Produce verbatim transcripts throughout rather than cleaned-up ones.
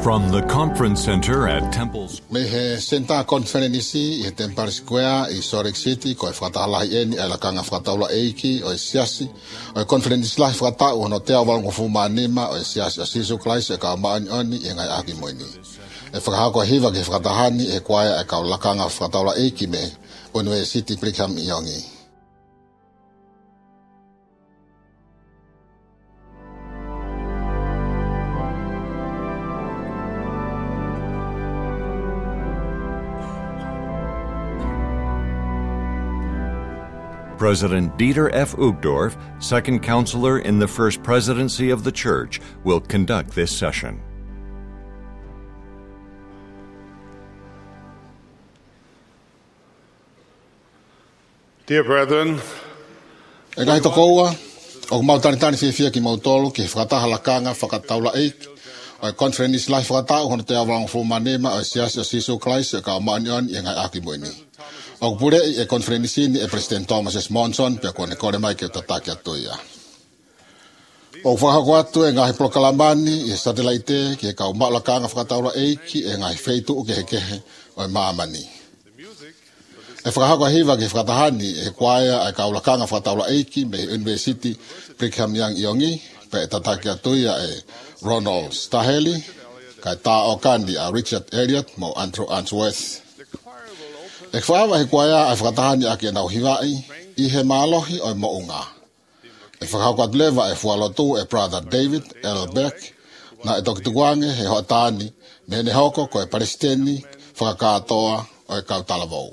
From the conference center at Temple's Me he senta conferenisi i Temple Square i Salt Lake City ko e whakatala i eni e la kanga whakataula eiki o e siasi o e conferenisi lahi whakatau hono te awal ngofu maanima o e siasi a sisu klaisi e ka maani oni e ngai aki moini e whakahako hiva ke whakatahani e kwaia e ka la kanga whakataula eiki me o nue City Brigham i ongi. President Dieter F. Uchtdorf, second counselor in the First Presidency of the Church, will conduct this session. Dear brethren, E ngai to koua, o mautani tani whiwhia ki mautolo ki whakataha lakanga whakataula eiki o e conference lahi whakatau hono te awal ngofu maanima o e siasi a sisu klaisi e ka maani oni e ngai aki moini. O pure e conference ni e President Thomas S. Monson pe kone kore mai ke tataki atuia. O whakako atu e ngahi prokalamani e satellite ki e kau maulakanga whakataura eiki e ngahi feitu ke hekehe o e maamani. E whakako hiva ke whakatahani e kwaia e kau lakanga whakataura eiki me University Brigham Young Iongi pe e tataki atuia e Ronald Staheli kai ta o kandi a Richard Elliot mo Andrew Answorth. E whaawa he kwaia e whakatahani ake nau hiwai i he mālohi o i mounga. E whakaukat lewa e whualotu e Brother David L. Beck na e tokituange he hoatani me ne hoko ko e Palestini whakakatoa o e Kautalavou.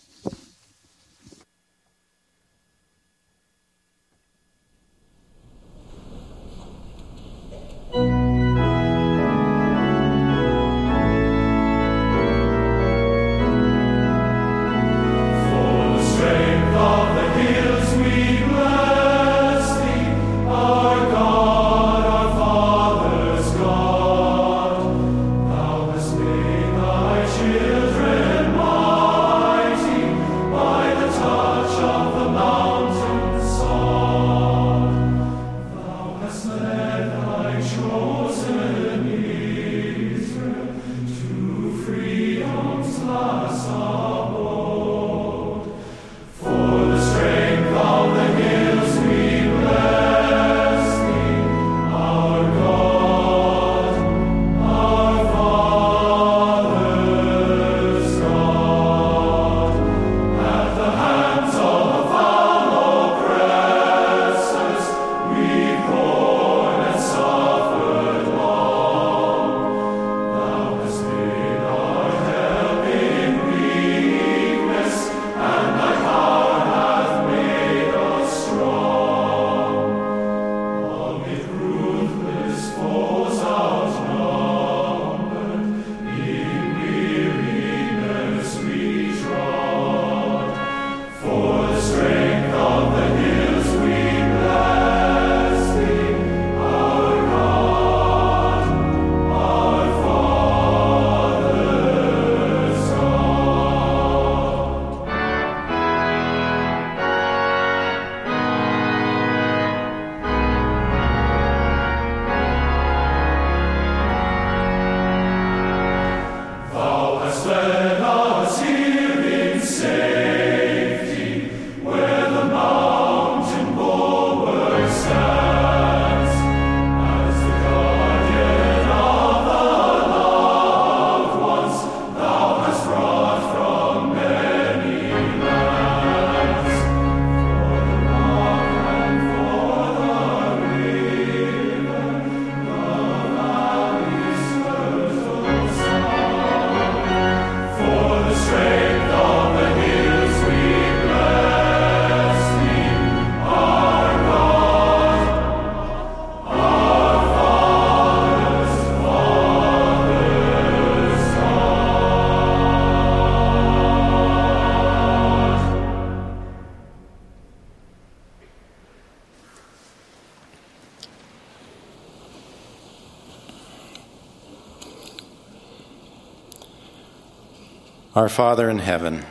Our Father in heaven,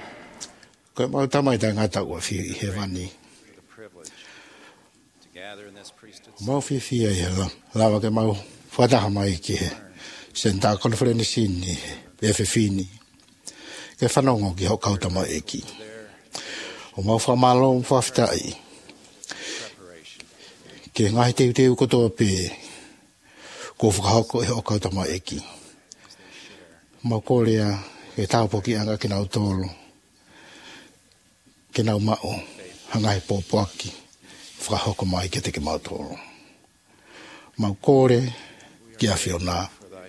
Ko mau tamai tai ngata ua fi i he wani. the privilege to gather in this priesthood Mau fi fi e la lawa ke mau whataha mai ki he Senta conference ni F F ni. Ke whanongo ki hau kautama eki. O mau whamalo mwhawhitai. Ke ngahi teu teu kotoa pē. Ko whakahoko e hau kautama eki. Mau kōrea e tāpoki anga ki nau tōlo. Ke nau mao. Hangai pōpoaki. Whakahoko mai ke te ke mau tōlo. Mau kōre ki a whiona.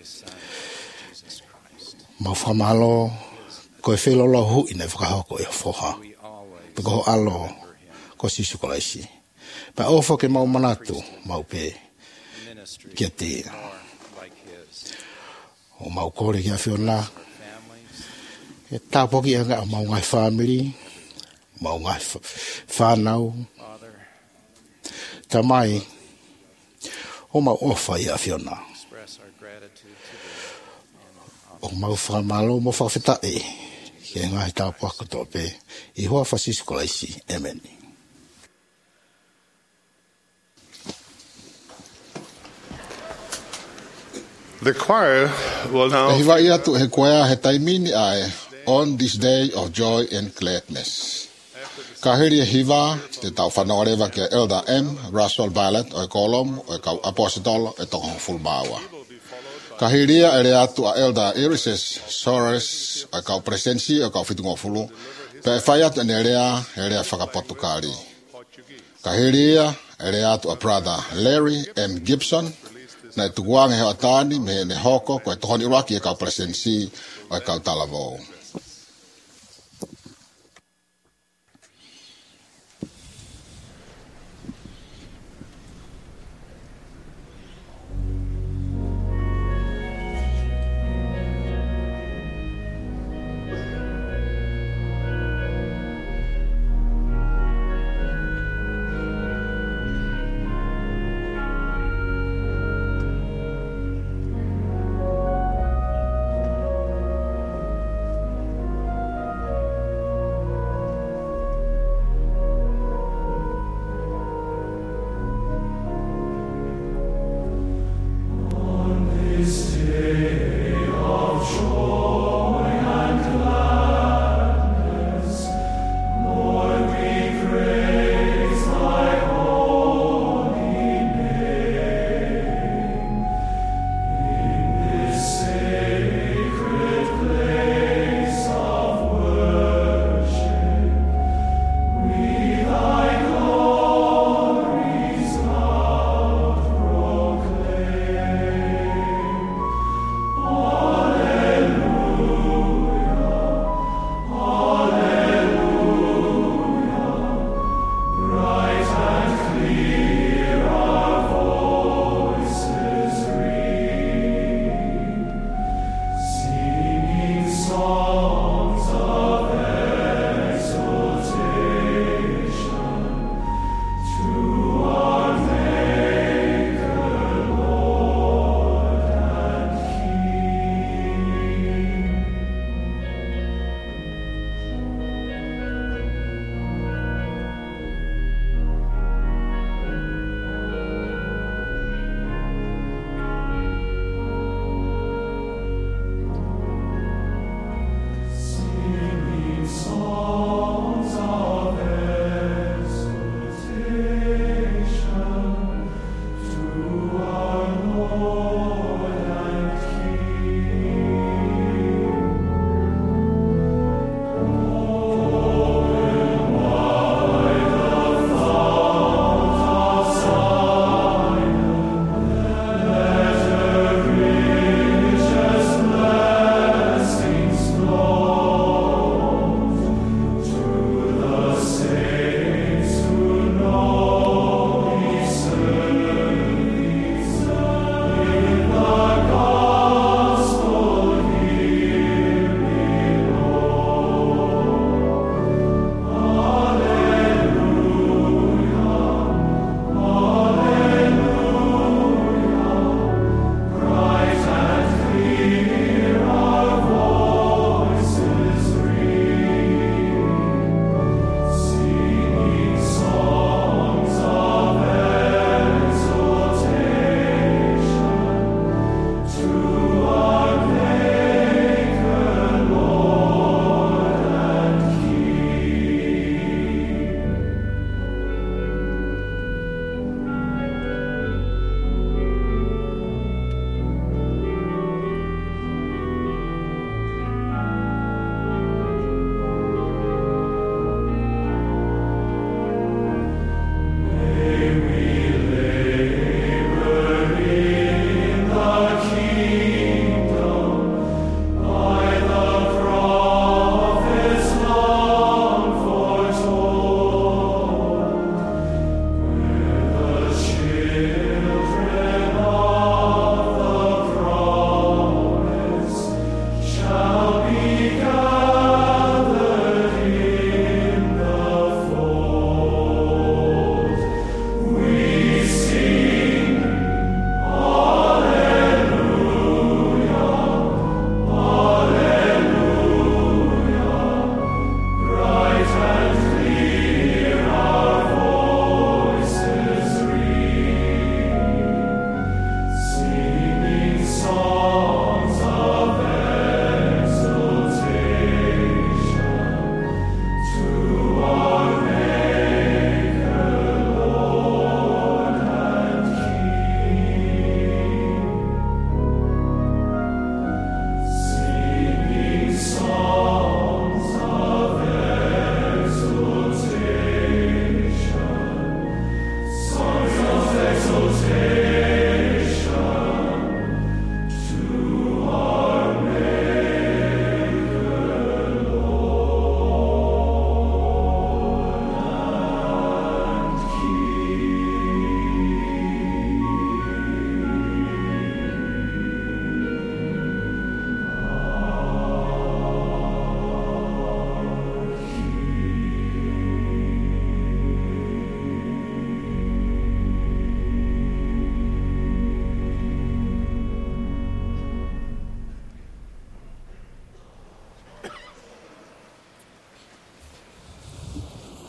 Mau whamalo. Ko e whelolo hui nei whakahoko e whoha. Peko ho alo ko sisu kolaisi. Pa ofo ke mau manatu mau pe kia te. O mau kore kia whiona. E tāpoki anga mau ngai family. Mau ngai whanau. Ta mai. O mau ofa ia whiona. O mau whamalo mo whawhetai. Ke ngai tāpua kotope. I hoa whasisu kolaisi. Amen. The choir will now... E hiwa ia tu he koea he taimini ai on this day of joy and gladness. Ka hiri e hiwa te tau whanaorewa ke Elder M. Russell Violet o e kolom o e kau apostolo e toko fulbawa. Ka hiria e rea tu a Elder Irises Soares o e kau presensi o e kau fitungo fulu pe e whai atu ene rea e rea whakapotukari. Ka hiria e rea tu a brother Larry M. Gibson na e tukuang e heo atani me ne hoko ko e tohoni uraki e kau presensi o e kau talavou.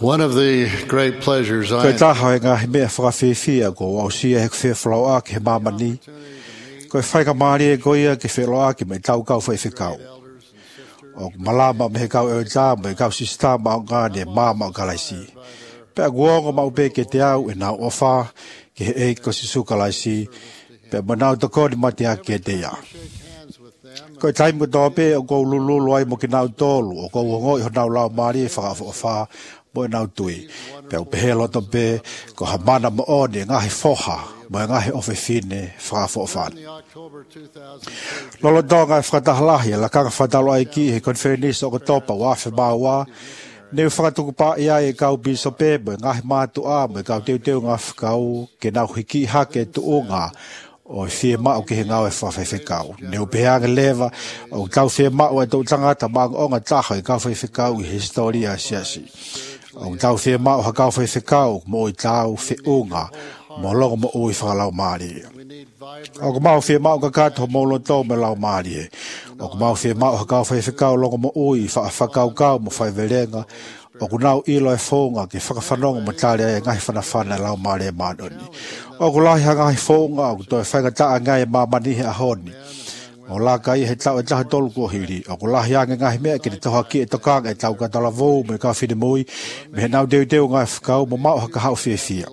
One of the great pleasures I Koe taha e ngā he mea whakawhiwhia ko au sia he kwhiwhlau a ki he mamani. Koe whaika maari e goia ki whelo a ki me tau kau whaiwhikau. O malama me he kau e tā me kau sista ma o ngāne māma o kalaisi. Pea guongo mau pe ke te au e nau ofa ki he e ko si sukalaisi. Pea manau to kodi mati a ke te ia. Koe taimu tō pe o kou lululu ai mo ki nau tōlu o kou ngoi ho nau lau maari e whakawha ofa mo e nau tui. Pea upe he loto pe ko ha mana mo oni ngahi foha mo e ngahi ofe fine whakawha ofani. Lolo tonga e whakatahalahi e la kanga whatalo ai ki he konferenisa o topa wa whi maua. Neu whakatuku pa ia e kau biso pe mo e ngahi mātu a mo e kau teu teu ngā whakau ke nau hiki hake tu o ngā o fie mao ki he ngau e whawhaiwhikau. Neu peanga lewa o tau fie mao e tau tangata maang o ngā taha e kau whaiwhikau i historia siasi. O tau fie mao ha kau whaiwhikau mo i tau fie unga mo longo mo ui whakalau maari. O ka mau fie mao ka kato mo lo tau me lau maari. O ka mau fie mao ha kau whaiwhikau longo mo ui whakau kau mo whaiwerenga. O ku nau ilo e whonga ki whakawhanonga mo tari e ngahi whanawhana lau maari e maanoni. O ku lahi ha ngahi whonga o ku toi whaigataa ngai e mamanihe a honi. O la kai he tau e taha tolu kua hiri. O ku lahi ange ngahi mea ki te toha ki e tokanga e tau katala vou me ka whine mui. Me he nau deu deu ngai whakau mo mau haka hau fia fia.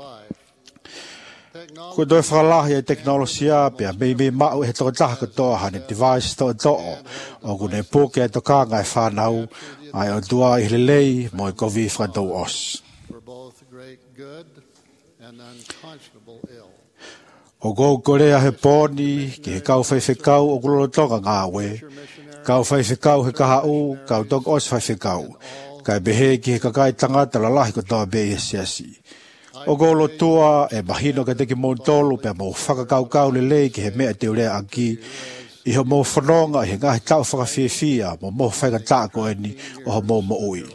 Ko toi whakalahi e teknolosia pia mei mei mau he toka taha katoa hane device to e to'o. O ku ne pōke e tokanga e whanau ai o tua i lelei mo e kovi whakatau os. O kou korea he pōni ki he kau whaiwhikau o kulolotonga ngā we. Kau whaiwhikau he kaha u, kau tok os whaiwhikau. Kai behe ki he kakai tangata la lahi kotoa be i siasi. O kou lotua e mahino ka teki mō tolu pe mō whakakau kau le lei ki he mea te urea aki. I ho mō whanonga he ngahi tau whakawhiawhia mō mō whaikataa ko eni o ho mō mo ui.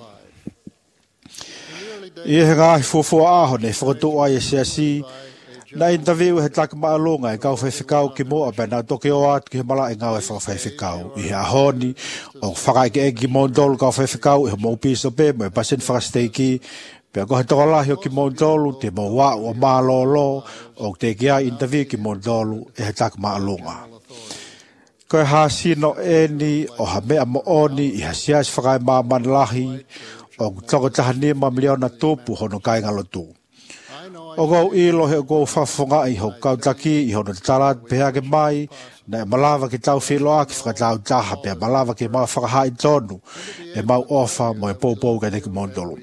I he ngahi fufua aho ne whakatu ai e siasi. Na interview he taka maalunga e kau whaiwhikau ki mua pe nā toke o atu ki he mala e ngau e whakawhiawhikau. I he ahoni o whakaike e ki mōntolu kau whaiwhikau i he mō piso pe mo e pasen whakasteiki. Pea ko he tokalahi o ki mōntolu te mō wā o mālolo o te kia interview ki mōntolu e he taka maalunga. Ko e hasino e ni o ha mea mo oni i ha sias whakai māman lahi o toko taha nima miliona tupu hono kai ngalotu. O kou ilo he o kou whawhonga i ho kau taki i hono tarat pehea ke mai na e malawa ki tau whiloa ki whakatau taha pea malawa ki mau whakahai tonu e mau ofa mo e pōpou ka teki mondolu.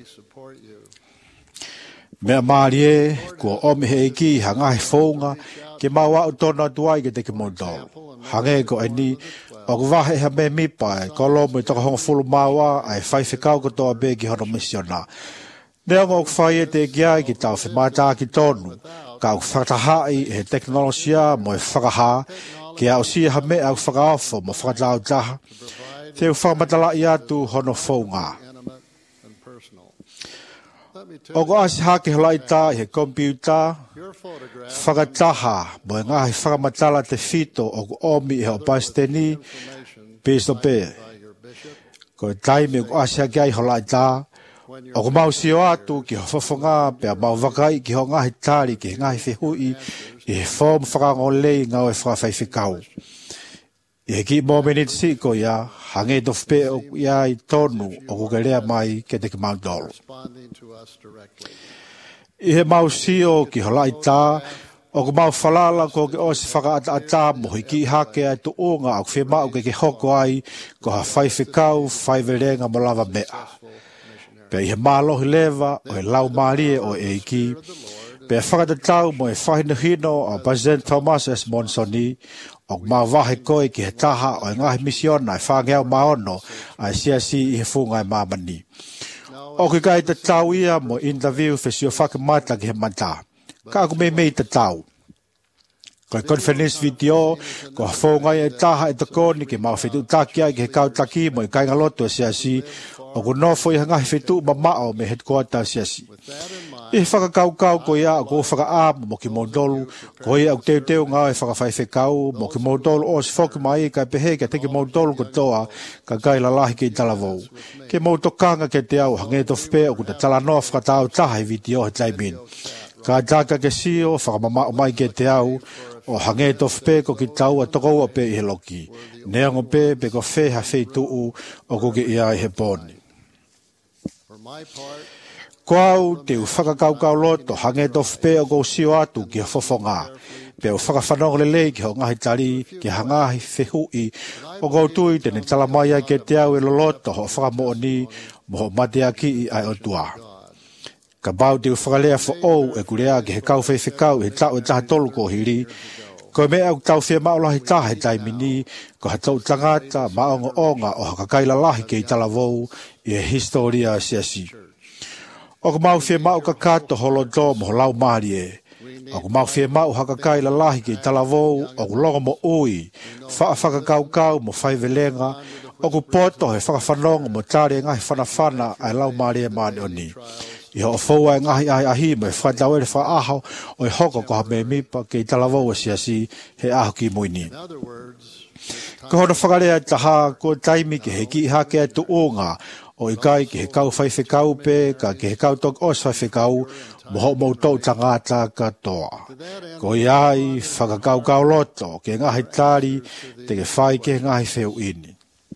Mea maari e kua omi he eki i hangahi whonga ke mau au tonu atuai ka teki mondolu. Hange ko e ni o ku wahe ha me mipa e kolo mo i toka honga fulu maua ai whaiwhikau katoa be ki hono misiona. Nea ngō kwhai e te giai ki tau whemata ki tonu, ka au whakatahai e teknolosia mo e whakaha, ki au si ha me au whakaofo mo whakatau taha, te u whakamatala i atu hono whaunga. O ko asi hake halai tā i he kompiuta, whakataha mo e ngahi whakamatala te whito o ku omi i he opasteni, piso pe. Ko e taimi o ko asi hake ai halai tā, o ko mau sio atu ki ho whawhonga pia mau wakai ki ho ngahi tāri ki ngahi whihui i he whom whakangolei ngau e whawhaiwhikau. I he ki mō menit si ko ia, hange to whpe o ia i tonu o kukerea mai ke te ki mau dolu. I he mau sio ki ho lai tā, o ko mau whalala ko ke osi whakaata ata mo hiki hake ai tu unga o kwhi mau ke ke hoko ai ko ha whaiwhikau whaiwerenga mo lava mea. Pea i he mālohi lewa o he lau maarie o e iki. Pea whakatatau mo e whahinahino o President Thomas S. Monsoni o mā wahe koe ki he taha o e ngahi misiona e whangeau maono a e siasi i he whunga e māmani. O ki kai te tau ia mo interview whesio whakamata ki he mata. Ka aku mei mei te tau. Ko e conference video, ko ha whongai e taha e takoni ki mau whetu takia ki he kautaki mo e kaingaloto e siasi o ko nofo i hangahi whetu ma mao me headquarter siasi. E whakakaukau ko ia ko whaka mo ki modolu ko ia au teu teu ngā e whakawhaiwhekau mo ki modolu o si whoki mai ka pehe ka teki modolu ko toa ka kai la lahi ki talavou. Ke mautokanga ke te au hange to whpe o kuta tala noa whakatau taha i viti o he taimin. Ka taka ke sio whakamamau mai ke te au o hange to whpe ko ki tau a toko a pe i he loki. Neango pe pe ko whe ha whei tuu o ko ki ia i he poni. Ko au te u whakakaukau loto hange to whpe o ko sio atu ki a whawhonga. Pe o whakawhanong le lei ki ho ngahi tari ki hangahi whehui o ko tui tene talamaya ke te au e loloto ho whakamooni mo ho matea ki i ai o tua. Ka bau te u whakalea fo ou e kurea ki he kau whewhekau he tau e taha tolu ko hiri. Ko me au tau whia maolahi taha he taimini ko ha tau tangata maonga onga o hakakaila lahi ke i talavou i he historia siasi. O ko mau whia mau kakato holo do mo ho lau maari e. O ko mau whia mau hakakaila lahi ke i talavou o ko longa mo ui wha whakakaukau mo whaivelenga o ko poto he whakawhanonga mo tare ngahi whanawhana ai lau maari e maani oni. I ho fōua e ngahi ai ahi me whatau ere wha aho o i hoko ko ha me mipa ke i talavou siasi he aho ki muini. Ko hono whakarea taha ko taimi ke he ki hake ai tu onga o i kai ke he kau whaiwhekau pe ka ke he kau tok os whaiwhekau mo ho mou tau tangata katoa. Ko i ai whakakau kau loto ke ngahi tari te ke whai ke ngahi wheu ini.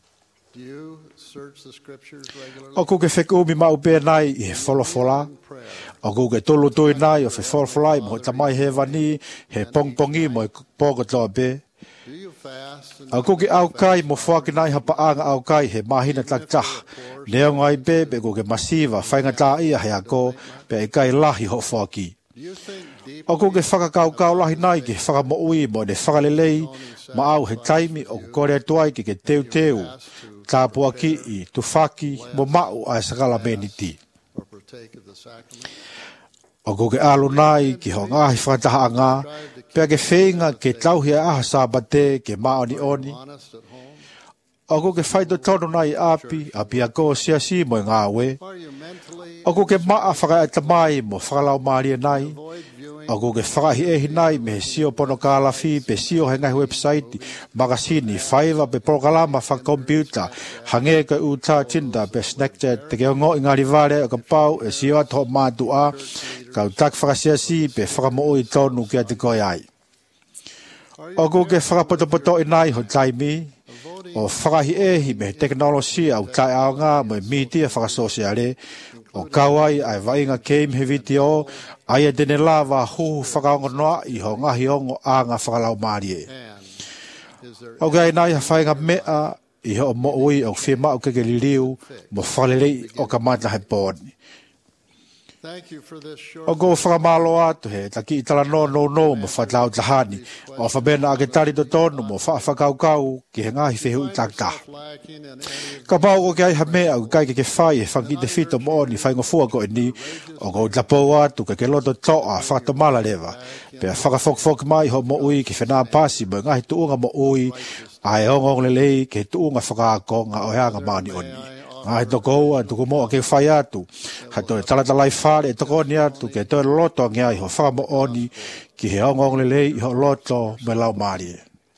O ku ke whekumi mau pē nai i he wholofola. O ku ke tolu tui nai o whe wholofola i mo tamai he wani he pongpongi mo i pōka toa pē. O ku ke au kai mo whaki nai hapaanga au kai he mahina taktah. Neo ngai pē pe ku ke masiva whainga tā ia he ako pe e kai lahi ho whaki. O ku ke whakakaukau lahi nai ke whakamoui mo ne whakalelei ma au he taimi o ku kore atuai ke ke teu teu. Tāpua ki i tufaki mo mau ai sakala meniti. O ko ke alo nai ki ho ngahi whataha ngā, pia ke whenga ke tauhia aha sābate ke maoni oni. O ko ke whaito tono nai api, api a ko siasi mo ngā we. O ko ke maa whakaata mai mo whakalau maaria nai. O ko ke whakahi ehi nai me sio pono kālafi pe sio he ngai website magasini whaiva pe progalama wha computer hange ka uta tinda pe Snapchat te ke ongo i ngari vare o ka pau e sio ato mātu a ka utak whakasiasi pe whakamoo i tonu ki a te koi ai. O ko ke whakapotopoto i nai ho taimi o whakahi ehi me teknolosia au tai ao ngā mo i miti a whakasosiare o kawai ai vainga keim he video ai e tene lava huhu whakaongo noa i ho ngahi ongo a ngā whakalau maari e. O gai nai ha whainga mea i ho mo ui o whima o keke liriu mo whalelei o ka mata he pōni. O go whakamalo atu he taki i tala no no no mo whatau tahani o whabena a ke tari to tonu mo whakakaukau ki he ngahi whehu i takta. Ka pau o ke ai ha mea o kai ke ke whai he whangi te whito mo oni whaingo fua ko e ni o go tapou atu ke ke loto toa whakamala rewa. Pea whakafokfok mai ho mo ui ki whenā pasi mo ngahi tuunga mo ui ai ongong lelei ke tuunga whakaakonga o heanga maani oni. Ai toko a toko mo ke whai atu. Ha to talatalai whare e toko ni atu ke to loto ngia i ho whamo oni ki he ongong lelei i ho loto me lau maari.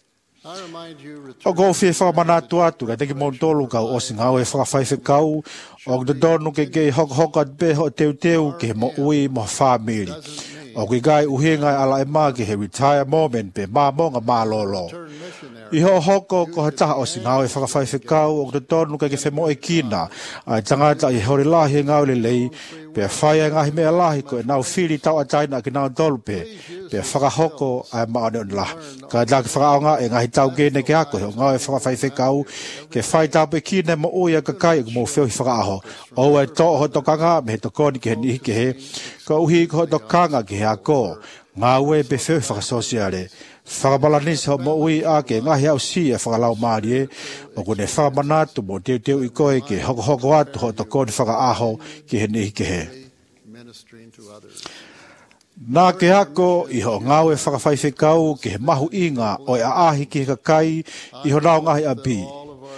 O go fie whamanatu atu ka teki montolu kau o singau e whakawhaiwhekau o te donu ke ke hok hokat pe ho teu teu ke mo ui mo whamiri. O ki gai uhinga ala e maa ki he retire moment pe maa monga maa lolo. I ho hoko ko ha taha o singau e whakawhaiwhekau o te tonu ke ke whemo e kina ai tangata i hori lahi ngau le lei pe whaia ngahi mea lahi ko e nau whiri tau ataina ki nau tolu pe pe whakahoko ai maone on lah. Ka taki whakaonga e ngahi tau gene ke ako he o ngau e whakawhaiwhekau ke whai tau pe kina mo ui a kakai e mo whio hi whakaaho. O e to ho tokanga me he tokoni ke he nihi ke he ko uhi ko tokanga ke he ako ngā ue pe whio hi whakasosiare. Whakabalanisa mo ui a ke ngahi au si e whakalau maari e o kone whakamanatu mo teo teo i koe ke hoko hoko atu ho tokoni whakaaho ki he nihi ke he. Nā ke ako i ho ngau e whakawhaiwhekau ke he mahu inga o e aahi ki he kakai i ho nao ngahi api.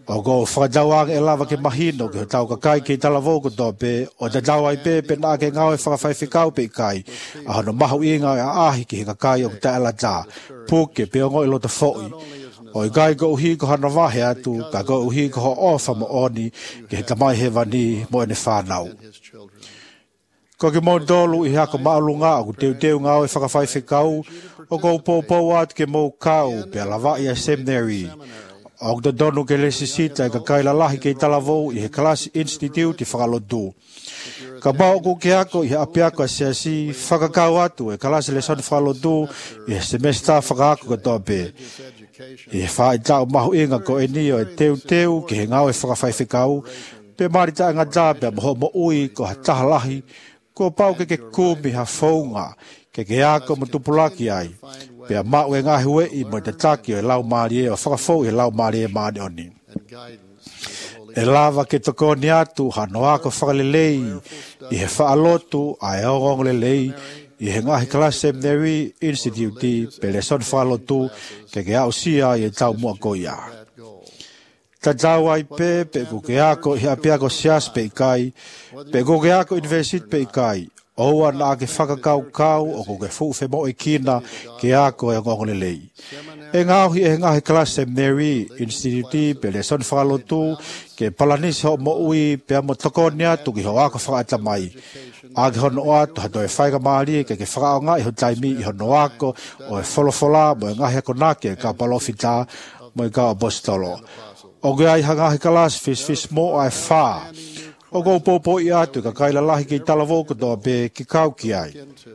O go whakatawang e lava ke mahino ke tau ka kai ke talavo ko tō pe o te tau ai pe pe nā ke ngau e whakawhaiwhikau pe kai a hono mahu inga e ahi ki he ka kai o te ala tā puke pe o ngoi lo te fōi o i kai ko uhi ko hana wahe atu ka ko uhi ko ho ofa mo oni ke he tamai he wani mo ene whanau. Ko ke mo dolu i hako maalunga o teu teu ngau e whakawhaiwhikau o ko upopou atu ke mo kau pe alawa i a seminary. O te donu ke le sisita e ka kaila lahi ke talavou i he Kalasi Institute i whakalotu. Ka bao ku ke ako i he apiako a siasi whakakau atu e Kalasi le son whakalotu i he semester whakaako ka tope. I he whae tau mahu inga ko e nio e teu teu ke he ngau e whakawhaiwhikau pe marita ngā tāpea moho mo ui ko ha taha lahi ko pau ke ke kumi ha whaunga ke ke ako mo tupulaki ai. Pea mau e ngahi wei mo te taki o e lau maari e o whakafou e lau maari e maani oni. E lava ke tokoni atu hano ako whakalelei i he whaalotu a e ongong lelei i he ngahi Kalasi Seminary Institute pe le son whaalotu ke ke au sia i e tau mua koia. Ta tau ai pe pe ku ke ako i apiako sias pe ikai pe ku ke ako universit pe ikai. Oua na ke whakakau kau o ko ke fuwhe mo e kina ke ako e ngongole lei. E ngauhi e ngahi Kalasi Seminary Institute pe le son whakalotu ke palanisi ho mo ui pe amo tokoni atu ki ho ako whakatamai. A ke hono atu hato e whaika maari ke ke whakaonga i ho taimi i hono ako o e wholofola mo e ngahi ako nake e ka palofita mo e ka o bostolo. O ke ai hangahi Kalasi fis fis mo ai wha. O go popo i atu ka kaila lahi ki talavou ko toa pe ki kau ki ai.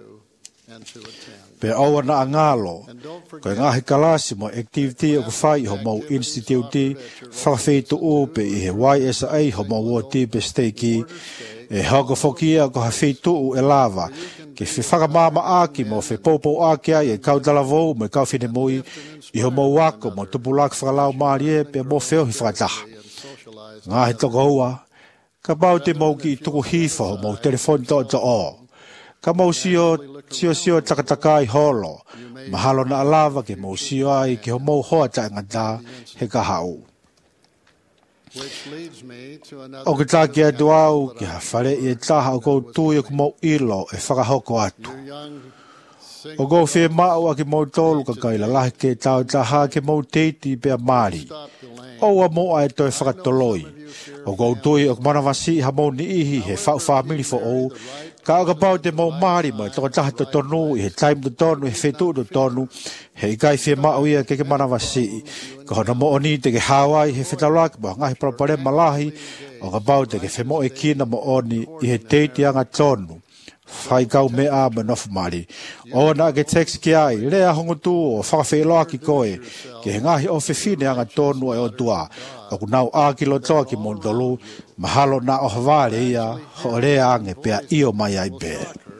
Pe aua na angalo, ko e ngahi Kalasi mo activity o ku whai ho mau institute, whakawhitu u pe i he Y S A ho mau woti pe steiki, e hauko whokia ko hawhitu u e lava, ke whi whakamama aki mo whi popo aki ai e kau talavou mo e kau whine mui, i ho mau wako mo tupulak whakalau maari e pe mo wheo hi whakataha. Ngahi toko hua, ka mau te mau ki tuku hifa ho mau telefoni to to o. Ka mau sio, sio sio takatakai holo, mahalo na alava ke mau sio ai ke ho mau hoa ta ngata he ka hau. O ke tā ki atu au ke ha whare i e taha o kou tui o ku mau ilo e whakahoko atu. O kou whi mau a ke mau tolu ka kaila lahi ke tau taha ke mau teiti pia maari. Oua mo ai toi whakatoloi. O kou tui o manawasi ha mau ni ihi he whau whamiri fo ou. Ka o ka pau te mau maari mo e toka taha to tonu, i he time to tonu, he whetu to tonu, he ikai whi mau ia ke ke manawasi. Ka hona mo oni te ke Hawaii he whetalaki mo ngahi propare malahi, o ka pau te ke whemo e kina mo oni i he teiti anga tonu. Whai kau mea me nofu mari. O na ke text ki ai, lea hongo tu o whakawhiloa ki koe, ke he ngahi o whiwhine anga tonu e o tua, o ku nau ākilo toa ki mondolu, mahalo na o haware ia, ho lea ange pea io mai ai be.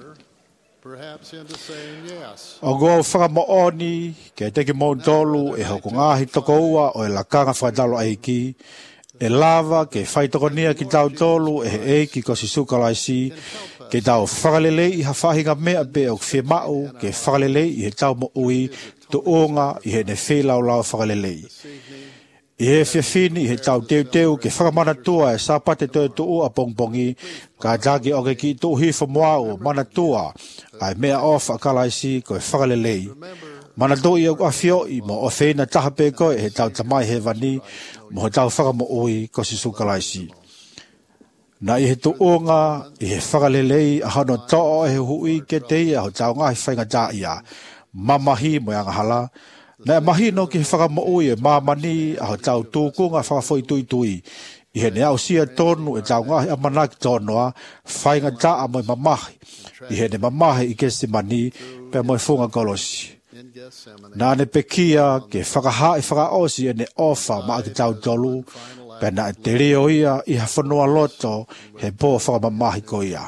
O go whakamooni, ke teki mondolu e hoku ngahi toko ua o e lakanga whaitalo aiki, e lava ke whaitokonia ki tau tolu e he eiki ko si sukalaisi, ke tau whakalelei i ha whahinga mea pe o whi mau, ke whakalelei i he tau mo ui, tu onga i he ne whelau lau whakalelei. I he whiawhini i he tau teu teu ke whakamana tua e sapate toi tu ua pongpongi, ka taki o ke ki tu hifa moau mana tua, ai mea o whakalaisi ko e whakalelei. Mana tu i au awhio i mo o whena taha pe koe he tau tamai he vani, mo he tau whakamo ui ko si sukalaisi. Na i he tuonga, i he whakalelei a hano to'o e he hui ke te ia ho tau ngahi whainga tā ia, mamahi mo yanga hala. Na e mahi no ki he whakamo ui e mamani a ho tau tūkunga whakafoi tui tui. I he ne au sia tonu e tau ngahi a manaki tonoa, whainga tā a mo i mamahi. I he ne mamahi i kesi mani, pe mo i funga kolosi. Na ne pekia ke whakaha i whakaosi e ne ofa ma ki tau tolu, pena e te reo ia i ha whanua loto he po whakamamahi ko ia.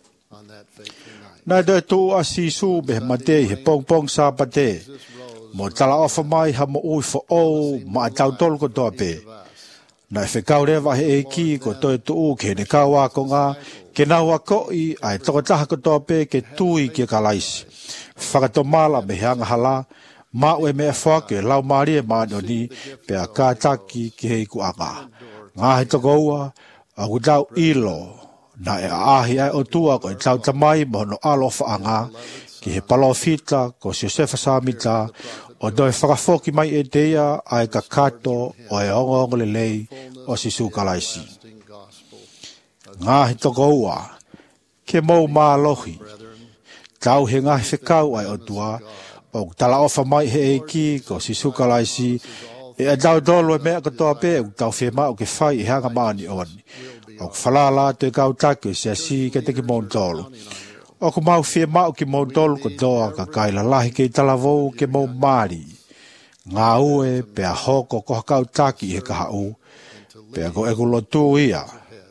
Nā doi tū a sisu me he matei he pong pong sa pate, mo tala ofa mai ha mo ui fo ou ma a tau tolu ko toa pe. Nā e whekau rewa he eiki ko toi tū ke ne kaua ko ngā, ke nau a koi ai toko taha ko toa pe ke tui ki ka laisi. Whakatomala me he anga hala, Ma ue mea whake lau maria maanoni pe a kātaki ki hei kuanga. Ngā he tokoua a kutau ilo na e ahi ai o tua ko e tau tamai mohono alo whaanga ki he palofita ko si Josefa Samita o doi whakafoki mai e teia ai ka kato o e ongo ongo le lei o si sukalaisi. Ngā he tokoua ke mou maa lohi tau he ngahi whekau ai o tua o tala ofa mai he eiki ko si sukalaisi e a tau dolo e mea katoa pe o tau whiema o ke whai e hanga maani oni. O whalala te kau take se si ke te ki montolo. O ku mau whiema o ki montolo ko doa ka kaila lahi ke talavou ke mau maari. Ngā ue pe a hoko ko kau take he kaha u pe a ko e kulotu ia.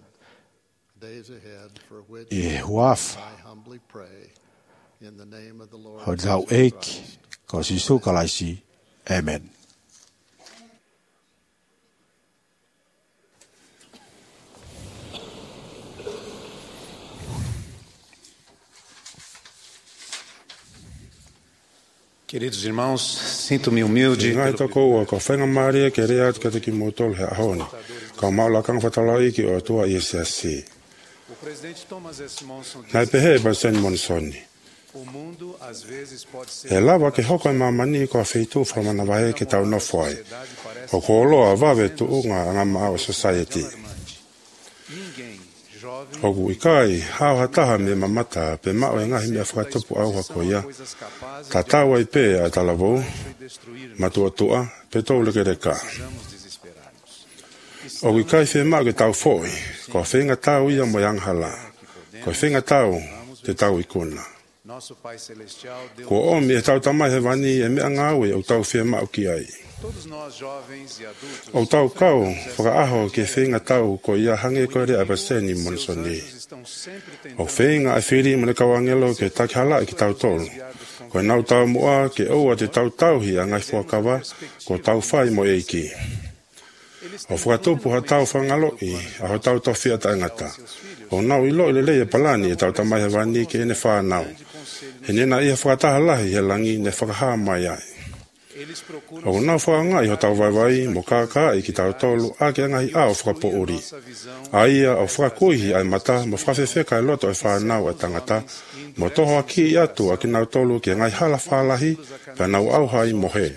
E huafa. Ho tau eiki ko si sukalaisi. Amen. Queridos irmãos, sinto-me humilde. Ngai toko ko whenga maria ke rea atu kata ki motol he ahoni. Ka maula kang whatalai ki o tua I S S C. Ngai pehe ba sen monsoni. E lawa ke hoko e mamani ko a feitu whamana wahe ke tau nofwai. O ko oloa wawe tu unga anga maa society. O ku ikai, hao hataha me mamata, pe mao e ngahi mea whakatupu au hako ia. Ta tawa I pe a talavou, matua tua, pe tau leke reka. O ku ikai whe mao ke tau foi, ko whenga tau ia mo yang hala. Ko whenga tau, te tau ikuna. Ko omi e tau tamai he wani e mea ngawe o tau whe mao ki ai. O tau kau, whakaaho ke whenga tau ko ia hange koe rea paseni monsoni. O whenga a whiri mone kawangelo ke taki hala ki tau tolu. Ko nau tau mua ke oua te tau tauhi a ngai whakawa ko tau whai mo eiki. O whakatupu ha tau whangalo I, a ho tau tau whia taingata. O nau ilo ile leia palani e tau tamai he wani ke ene whanau. He nena ia whakataha lahi he langi ne whakaha mai ai. O nau whaangai ho tau waiwai mo kāka I ki tau tolu a ke angai a o whakapouri. A ia o whakakuihi ai mata mo whawhewheka e loto e whanau e tangata mo toho a ki I atu a ki nau tolu ki angai hala whalahi pa nau auhai mo he.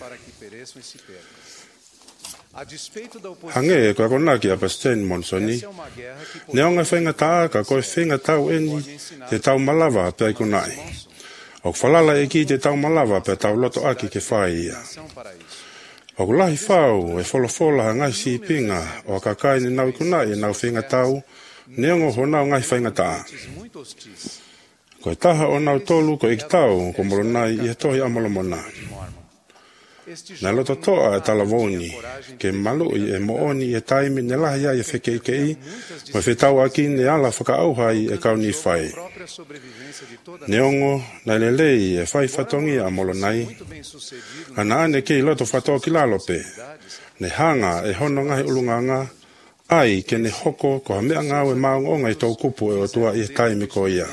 Hange e koe konaki a pasten monsoni. Ne onga whenga taaka koe whenga tau eni te tau malawa pe ai kunai. O whalala e ki te tau malawa pe tau loto aki ke whai ia. O lahi whau e wholofola ha ngai si pinga o kakai ni nau kunai e nau whenga tau, neongo ho nau ngai whenga taa. Ko e taha o nau tolu ko ik tau ko molonai I he tohi amalomona. Na loto toa e talavoni, ke malu I e mooni e taimi ne lahi ai e wheke ike I, mo e whetau aki ne ala whakaauhai e kauni whai. Neongo, na lelei e whai whatongi a molonai, ana ane kei loto whatoa ki lalope, ne hanga e hono ngahi ulunganga, ai ke ne hoko ko ha mea ngau e maungonga I tau kupu e o tua I e taimi ko ia.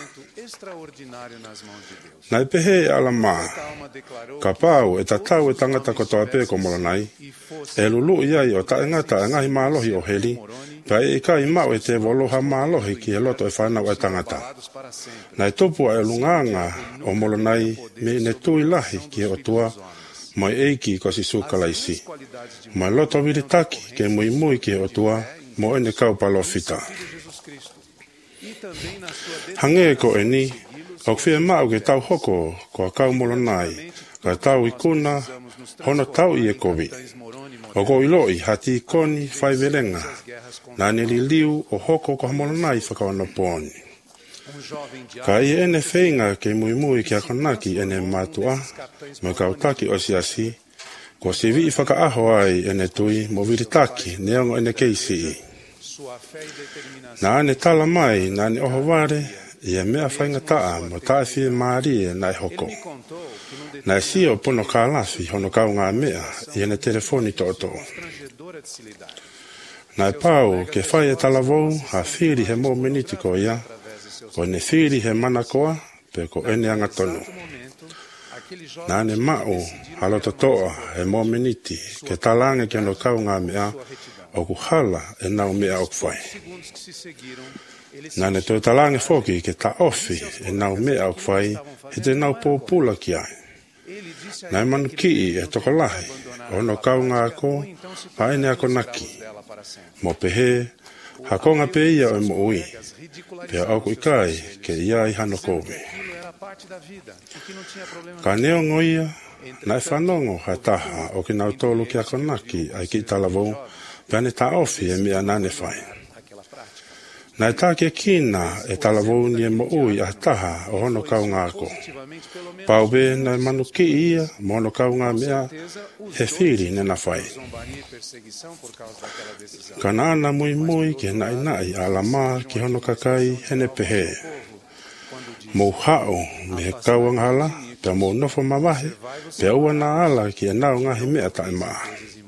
Nai pehe e ala maa, ka pau e tatau e tangata ko toa pe ko molonai, e lulu iai o taengata e ngahi maalohi o heli, pa e kai mau e te woloha maalohi ki e loto e whanau e tangata. Nai tupu e lunganga o molonai me ne tui lahi ki e o tua, mai eiki ko si sukalaisi. Mai loto viritaki ke mui mui ki e o tua, mo ene kau palofita. Hange ko e ni, o kwhia mau ke tau hoko ko a kau molonai, ka tau ikuna, hono tau I e kovi. O ko iloi hati koni whai verenga, na nili liu o hoko ko molonai whakawana pōni. Ka I ene whenga ke mui mui ki a konaki ene matua, mo kautaki o siasi, ko si vi whakaaho ai ene tui mo viritaki neongo ene keisi I. Na ane tala mai, na ane oho ware, ia mea whainga taa mo taa whie maari e nai hoko. Na e si o pono ka lafi hono kau ngā mea i ene telefoni toto. Na e pau ke whai e talavou ha whiri he mō miniti ko ia, ko ne whiri he mana koa pe ko ene anga tonu. Nā ne mao, halo totoa, e mō meniti, ke talange ke no kau ngā mea, o ku hala e nau mea o kwhai. Nā ne toi talange foki ke ta ofi e nau mea o kwhai, he te nau pōpula ki ai. Nai manu ki e toko lahi, o no kau ngā ko, a ene ako naki. Mo pehe, hakonga pe ia o mo ui, pea auku ikai ke ia i hano kowe. Ka neo ngoia, nai whanongo ha taha o ki nau tolu ki ako naki ai ki talavou, pea ne ta ofi e mea nane whai. Nai tā ke kina e talavou ni e mo ui a taha o hono kau ngā ko. Pau be nai manu ki ia, mo hono kau ngā mea, he whiri ne na whai. Ka nāna mui mui ke nai nai a la mā ki hono kakai hene pehe. Mou hao me he kauanghala, pia mou nofo mawahe, pia ua nā ala ki e nau ngahi mea tae maa.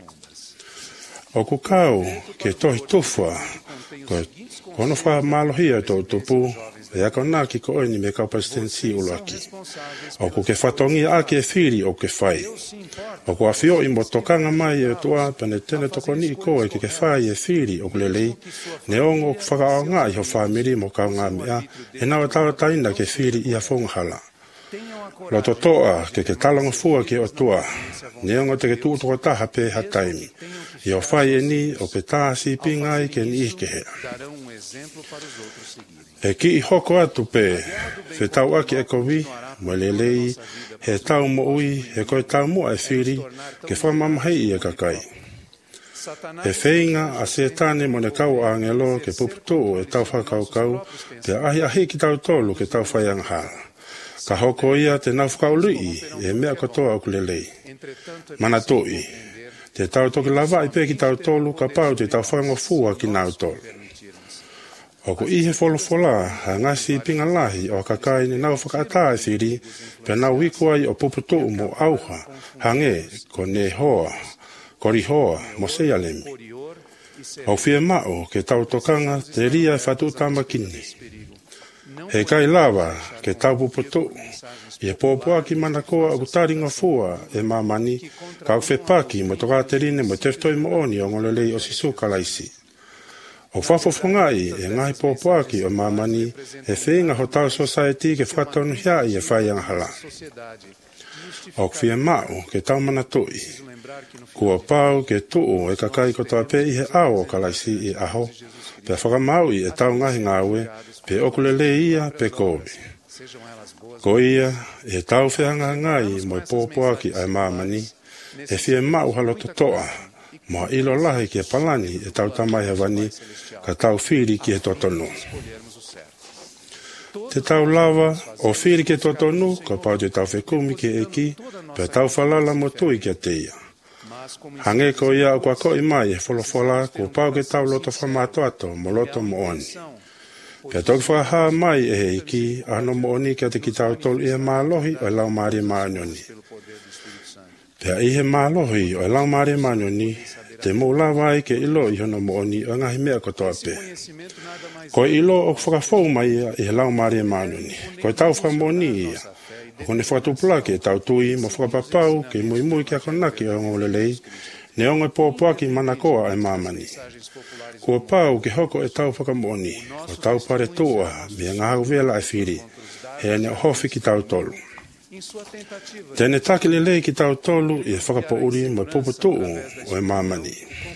O ku kau ke tohi tufua, ko kono wha malohia tō tupu, e ako nā ki ko oini me kau pasistensi uloaki. O ku ke whatongi ake e whiri o ke whai. O ku a whio i mo tokanga mai e tua, pane tene toko ni ko e ke ke whai e whiri o kulelei, ne ongo ku whakao ngā i ho whamiri mo kau ngā mea, e nawa tawa taina ke whiri i a whonghala. Loto toa ke ke talonga fua ke o tua, ne ongo te ke tūtoko taha pe hataimi. I o whai e ni o ke tāsi pingai ke ni ike hea. E ki i hoko atu pe, whe tau aki e kowi, mo lelei, he tau mo ui, he koe tau mua e whiri, ke whamamahei i e kakai. E wheinga a se tane mo ne kau a ngelo ke puputu e tau whakau kau, pe ahi ahi ki tau tolu ke tau whaianga haa. Ka hoko ia te nau whakau lui, e mea kotoa o kulelei. Mana toi, te tau toki lava i pe ki tau tolu, ka pau te tau whango fua ki nau tolu. O ku ihe wholofola, ha ngasi pinga lahi o kakai ni nau whakaataa e whiri, pe nau wikuai o puputu mo auha, hange ko ne hoa, kori hoa, mo seialemi. O whie mao ke tau tokanga te ria e whatu tamakini. He kai lava ke tau puputu, i e pōpua ki mana koa o kutaringa fua e mamani, ka u whepaki mo toka terine mo teftoi mo oni o ngolelei o sisu kalaisi. O whafofongai e ngai pōpuaki o mamani e whenga ho tau society ke whatonu hia i e whaianga hala. O kwhia mao ke tau mana tui. Kua pau ke tuu e kakai ko toa pe i he ao o kalaisi i aho. Pe whakamau i e tau ngahi ngawe pe okulele ia pe kowe. Ko ia e tau whianga ngai mo i pōpuaki ai mamani e whia mao halo totoa. Moa ilo lahi ki e palani e tau tamai hawani ka tau whiri ki e totonu. Te tau lava o whiri ki e totonu ka pau te tau whekumi ki e ki pe tau whalala mo tui ki a teia. Hange ko ia o kua koi mai e wholofola ko pau ke tau loto whamato ato mo loto mo oni. Pe toki whaha mai e he iki ano mo oni ki a te ki tau tolu i he mālohi o e lau maari maanyoni. Pea i he mālohi o e lau maari maanyoni, te mō lawai ke ilo i hono mo oni o ngahi mea kotoa pe. Ko ilo o whakafou mai ia i he lau maari maanyoni, ko e tau whakamoni ia. O kone whakatupula ke tau tui mo whakapapau ke mui mui ke akonaki o ngolelei, ne ongo e pōpuaki manakoa e mamani. Kua pau ke hoko e tau whakamoni, ko tau pare tua mea ngāhu vela e whiri, he ane o hofi ki tau tolu. Tene takile lei ki tau tolu i e whakapouri mo puputu o e mamani.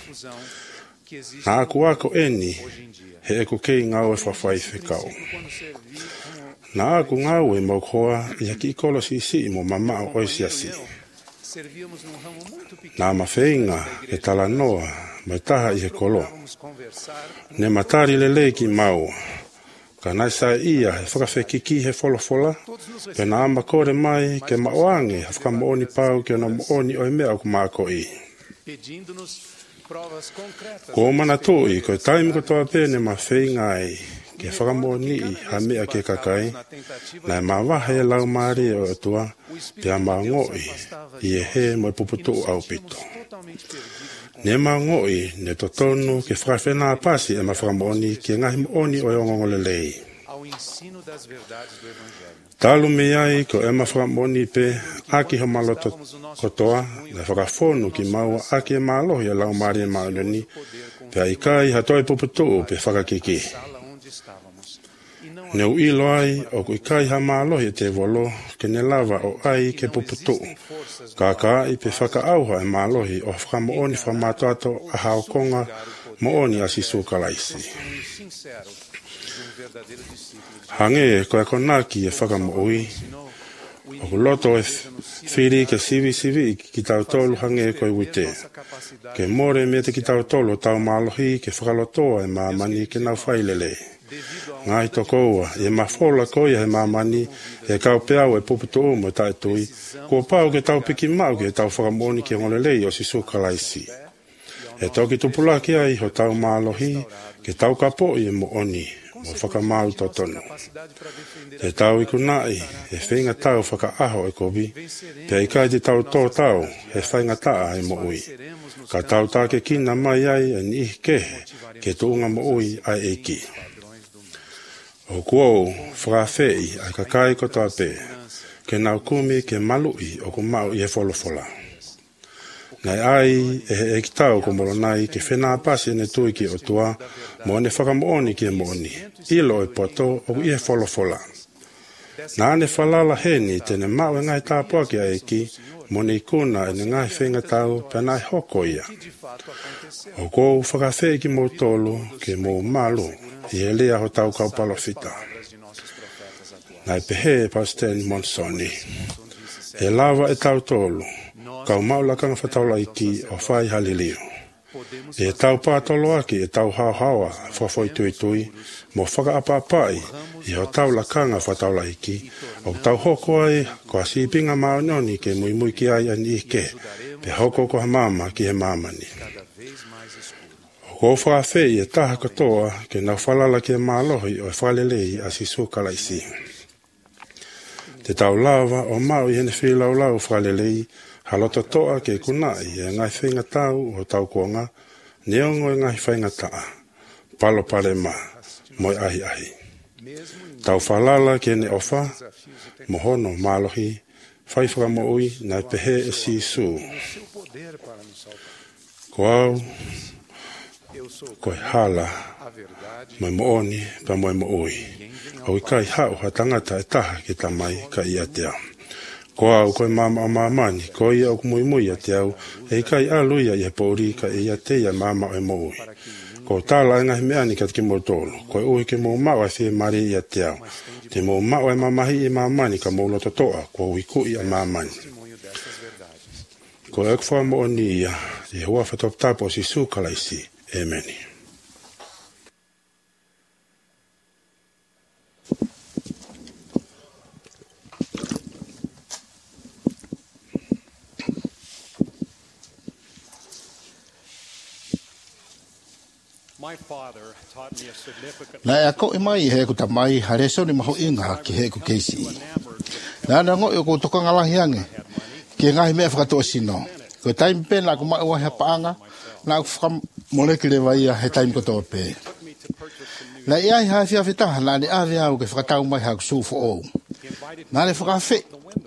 Nā aku ako eni, he eku kei ngau e whawhai whikau. Nā aku ngau e mau koa i haki i kolo si si mo mamao oisiasi. Nā mawhenga e tala noa mai taha i he kolo. Ne matari le lei ki maua. Ka nai sa ia he whakawhekiki he wholofola, pe nā ama kore mai ke maoange ha whakamooni pau ke ona mooni o e mea o kumako i. Ko mana tui, ko e taimi ko toa pene ma whaingai, ke whakamooni i ha mea ke kakai, nai ma wahe e lau maari o atua, pe a ma ngoi i e he mo e puputu au pito. Ne ma ngoi ne totonu ke whakawhena pasi e ma whakamooni ke ngahi mooni o e ongongole lei. Talu me ai ko ema whakamoni pe aki ho maloto kotoa na whakafonu ki maua aki e malohi e lau maari e maunani pe ai kai hatoi puputu pe whakakiki. Neu ilo ai o kui kai ha malohi e te volo ke ne lava o ai ke puputu. Kaka i pe whaka auha e malohi o whakamooni whamatoato a haokonga mooni a sisu kalaisi. Hange ko e konaki e whakamooi. O ku loto e whiri ke sivi sivi ki tau tolu hange ko e wite. Ke more me te ki tau tolu tau malohi ke whakalotoa e mamani ke nau whailele. Ngai tokoua, e mawhola koia he mamani, e kau peau e puputu umo e tae tui, kua pau ke tau piki mau ke tau whakamoni ke ngolelei o sisu kalaisi. E toki tupulaki ai ho tau malohi, ke tau kapo i e mo oni, mo whakamau totono. E tau ikunai, e whenga tau whakaaho e kobi, pe i kai te tau tō tau, e whenga taa e mo ui. Ka tau tā ke kina mai ai e ni kehe, ke tuunga mo ui ai eiki. O kuou, whakawhei, ai kakai kotoa pe, ke nau kumi ke malui o ku mau i e wholofola. Ngai ai, e he e ki tau ko moronai ke whenā pasi ne tui ki o tua, mo ne whakamooni ki e mooni, ilo e poto o ku i e wholofola. Nā ne whalala heni tene mau e ngai tāpua ki a eki, mo ne ikuna e ne ngai whenga tau pe nai hoko ia. O kou whakawhei ki mo tolu ke mo malu, i e lea ho tau kaupalo fita. Nai pehe e Pausteni Monsoni. E lava e tau tolu, kau maulakanga whataula iki o whai haliliu. E tau pātolo aki e tau hao hawa whawhoi tui tui, mo whakaapapai i ho tau lakanga whataula iki, o tau hoko ai ko a sipinga maononi ke mui mui ki ai ani ike, pe hoko ko ha mama ki he mamani. Ko whawhei e taha katoa ke nau whalala ke malohi o e whalelei a sisu kalaisi. Te tau lava o mau i hene whilau lau whalelei, haloto toa ke kunai e ngai whenga tau o tau kuonga, neongo e ngai whenga taa, palo pare ma, moi ahi ahi. Tau whalala ke ne ofa, mohono malohi, whaifaka mo ui nai pehe e sisu. Ko au, koe hala, moi mooni pa moi mo ui. Au i kai hau ha tangata e taha ki tamai ka ia te au. Ko au koe mama o mamani, ko ia o kumui mui a te au, e i kai aluia i e pōri ka ia te ia mama o e mo ui. Ko tāla e ngahi meani kat ki mo tolu, koe ui ke mo mau a whie mari i a te au. Te mo mau e mamahi i mamani ka mo loto toa, ko ui kui a mamani. Ko e kua mo o ni ia, i hua whatop tapo si su kalaisi. Amen. Na e ako i mai he kuta mai hareso ni maho inga ki he ku keisi. Na na ngo i ko toka ngalahi ange, ki ngahi mea whakatoa sino. Ko taimi pēna ko mai ua he paanga, na ku whakam molekile vai he taimi kotoa pē. Na i ai hae whiawhi taha, na ni awe au ke whakatau mai haku sūfo ou. Na ne whakawhi.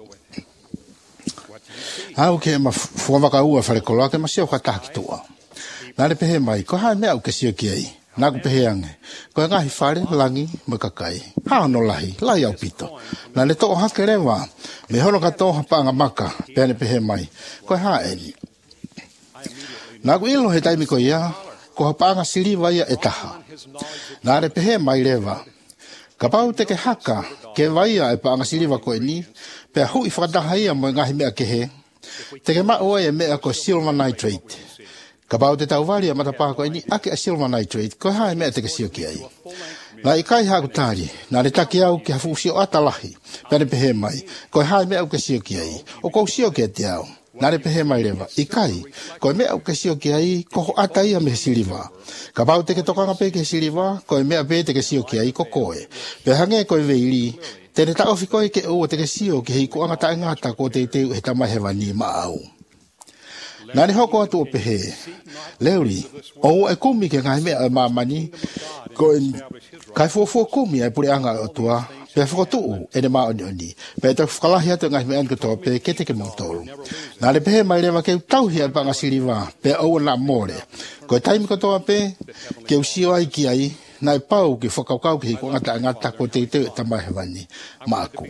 Au ke ma whawaka ua wharekoloa ke ma seo whakataha ki tua. Na ne pehe mai, ko hae mea au ke sio ki ai. Na ku pehe ange, ko e ngahi whare, langi, me kakai. Hao no lahi, lai au pito. Na ne tō hake rewa, me hono ka tō hapanga maka, pēne ne pehe mai, ko e hae eni. Na ku ilo he taimi ko ia, ko hapanga siliva ia e taha. Na ne pehe mai rewa, ka pau te ke haka, ke vaia e paanga siliva ko e ni, pe hui whakataha ia mo ngahi mea ke he, te ke maua e mea ko silver nitrate. Ka pau te tau wari a matapaka ko e ni ake a silver nitrate, ko hae mea te ke sio ki ai. Na i kai haku tāri, na re taki au ki hafu sio atalahi, pēne pehe mai, ko hae mea au ke sio ki ai, o kou sio ki te au. Na re pehe mai rewa, i kai, ko mea au ke sio ki ai, ko ho ata ia me siliva. Ka pau te ke tokanga pe ke siliva, ko mea pe te ke sio ki ai, ko koe. Pe hange ko e veili, tene ta ofi koe ke ua te ke sio ki hei ko angata e ngata ko te teu he tamai hewa ni ma au. Nani hoko atu o pehe. Leuri, o e kumi ke ngai mea mamani, ko kai fofo kumi e puri anga o tua, pe whakotuu e ne maa oni oni. Pe te whakalahi atu ngai mea anko pe kete ke mautolu. Nani pehe mai rewa ke tauhi ai panga siriwa, pe au na more. Ko e taimi katoa pe, ke usio ai ki ai, nai pau ki whakaukau ki ko ngata ngata ko te te tamai hewani, maaku.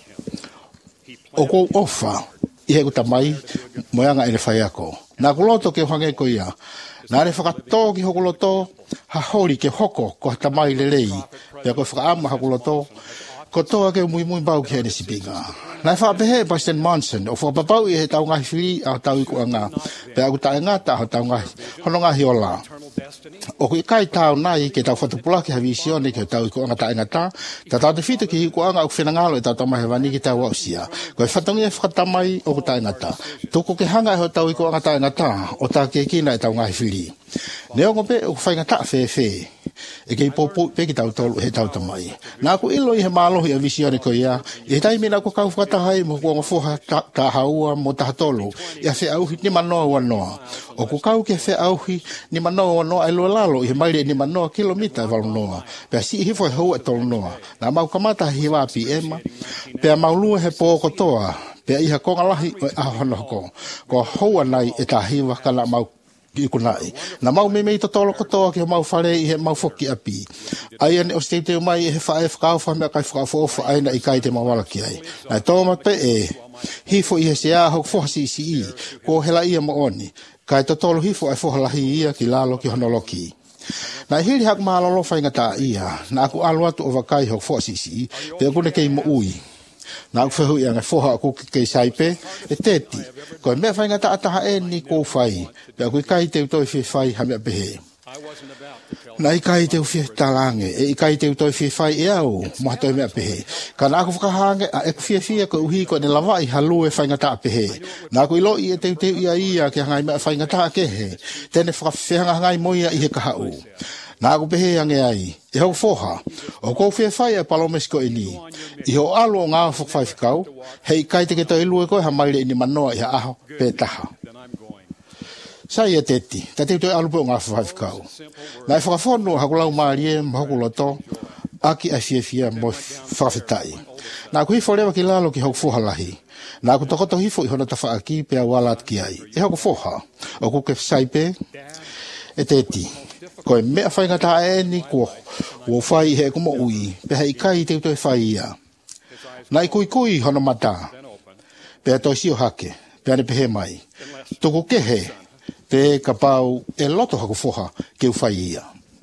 O ko ofa, i he kutamai, moyanga ene whai ako. Nā kuloto ke hange ko ia. Nā re whakatō ki hokuloto, ha hori ke hoko ko tamai lelei. Pea koe whakaama ha kuloto, ko toa ke mui mui bau ki hene sipinga. Nā e whakapehe pa Saint Monson, o whakapapau i he tau ngahi whiri a tau iku anga. Pea aku tae ngata ho tau ngahi, hono ngahi ola. O kui kai tau nai ke tau whatupula ki ha visione ke tau iku anga tae ngata, ta tau te whitu ki iku anga au whenangalo e tau tamahe wani ki tau wausia. Koe whatongi e whakatamai o ku tae ngata. Toko ke hanga e ho tau iku anga tae ngata, o ta ke kina e tau ngahi whiri. Neo ngope o whai ngata whee whee. E kei popo pe ki tau tolu he tau tamai. Nā ku ilo i he mālohi a visione ko ia, i he taimina ko kau whakatahai mo kua ngofoha ta haua mo taha tolu, i a whe auhi ni manoa wanoa. O ku kau ke whe auhi ni manoa wanoa e loa lalo i he maire ni manoa kilomita e walu noa. Pea si i hifo e hau e tolu noa. Nā mau kamata hi wapi ema, pea maulua he po kotoa, pea iha konga lahi o e ahonohoko. Ko hau anai e tahiwa kana mau i kunai. Na mau me mei to tolo kotoa ki mau whare i he mau whoki api. Ai ane o stete mai e he whae whakau whamea kai whakau whoa aina i kai te mawala ki ai. Nai tōma pe e, hifo i he se a hau whohasi si i, ko hela ia mo oni. Kai to tolo hifo ai whohalahi ia ki lalo ki honoloki. Na hiri hak maalolo whaingata ia, na aku alu atu o wakai hau whohasi si i, pe akune kei mo ui. Na aku whehu ia ngai whoha aku ki kei saipe, e teti. Ko e mea whaingata ataha e ni kou whai, pe aku i kai teu toi whi whai hamea pehe. Na i kai teu whi talange, e i kai teu toi whi whai e au, maha toi mea pehe. Ka na aku whakahange, a eku whia whia ko uhi ko ne lawa i halu e whaingata a pehe. Na aku i lo i e teu teu ia ia ki hangai mea whaingata a kehe, tene whakawhianga hangai moia i he kahau. Nā aku pehe ange ai, e hau whoha, o kou whia whai e palomes ko ini. I ho alo o ngā whakawhai whikau, hei kai te ke to ilu e koe ha maile ini manoa i ha aho, pe taha. Sai e teti, ta te toi alu pe o ngā whakawhai whikau. Nā e whakawhono hakulau maarie, mahokuloto, aki a whia whia mo whakawhitai. Nā aku hifo rewa ki lalo ki hau whoha lahi. Nā aku tokoto hifo i hono ta whaaki pe a walat ki ai. E hau whoha, o kuke saipe, e teti. Ko e mea whaingata e ni ko o whai he kumo ui, pe hei kai te utoi whai ia. Nai kui kui hono mata, pe a toi sio hake, pe ane pehe mai. Toko kehe, pe ka pau e loto haku whoha ke u whai ia.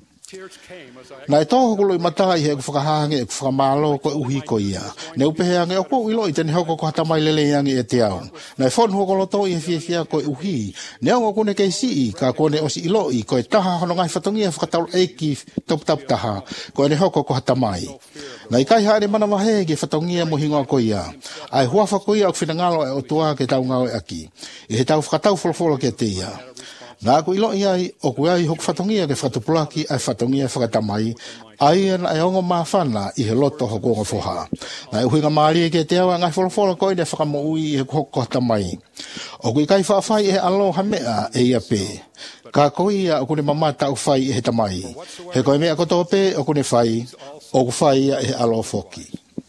Nai tō hokuloi mata i he ku whakahange e ku whakamalo ko uhi ko ia. Ne upehe ange o ko ilo i tene hoko ko hatamai lele ange e te au. Nai whonu hokoloto i he fia fia ko uhi. Ne ongo kune kei si i ka kone osi ilo i ko e taha hono ngai whatongia whakataul eiki top top taha ko ene hoko ko hatamai. Nai kai haere mana wahe ke whatongia mo hingoa ko ia. Ai huafa ko ia o whinangalo e o tua ke tau ngau e aki. I he tau whakatau folofolo ke te ia. Nā aku ilo iai, o kuai hoku whatongia ke whatupulaki ai whatongia whakatamai, ai ana e ongo mawhana i he loto hoku ongo whoha. Nā e uhinga maari e ke te awa ngai wholofolo koe ne whakamo ui i he hoko hatamai. O kui kai whaafai e he alo hamea e ia pe. Ka koe ia o kune mamata u whai e he tamai. He koe mea koto pe o kune whai, o ku whai ia e he alo whoki.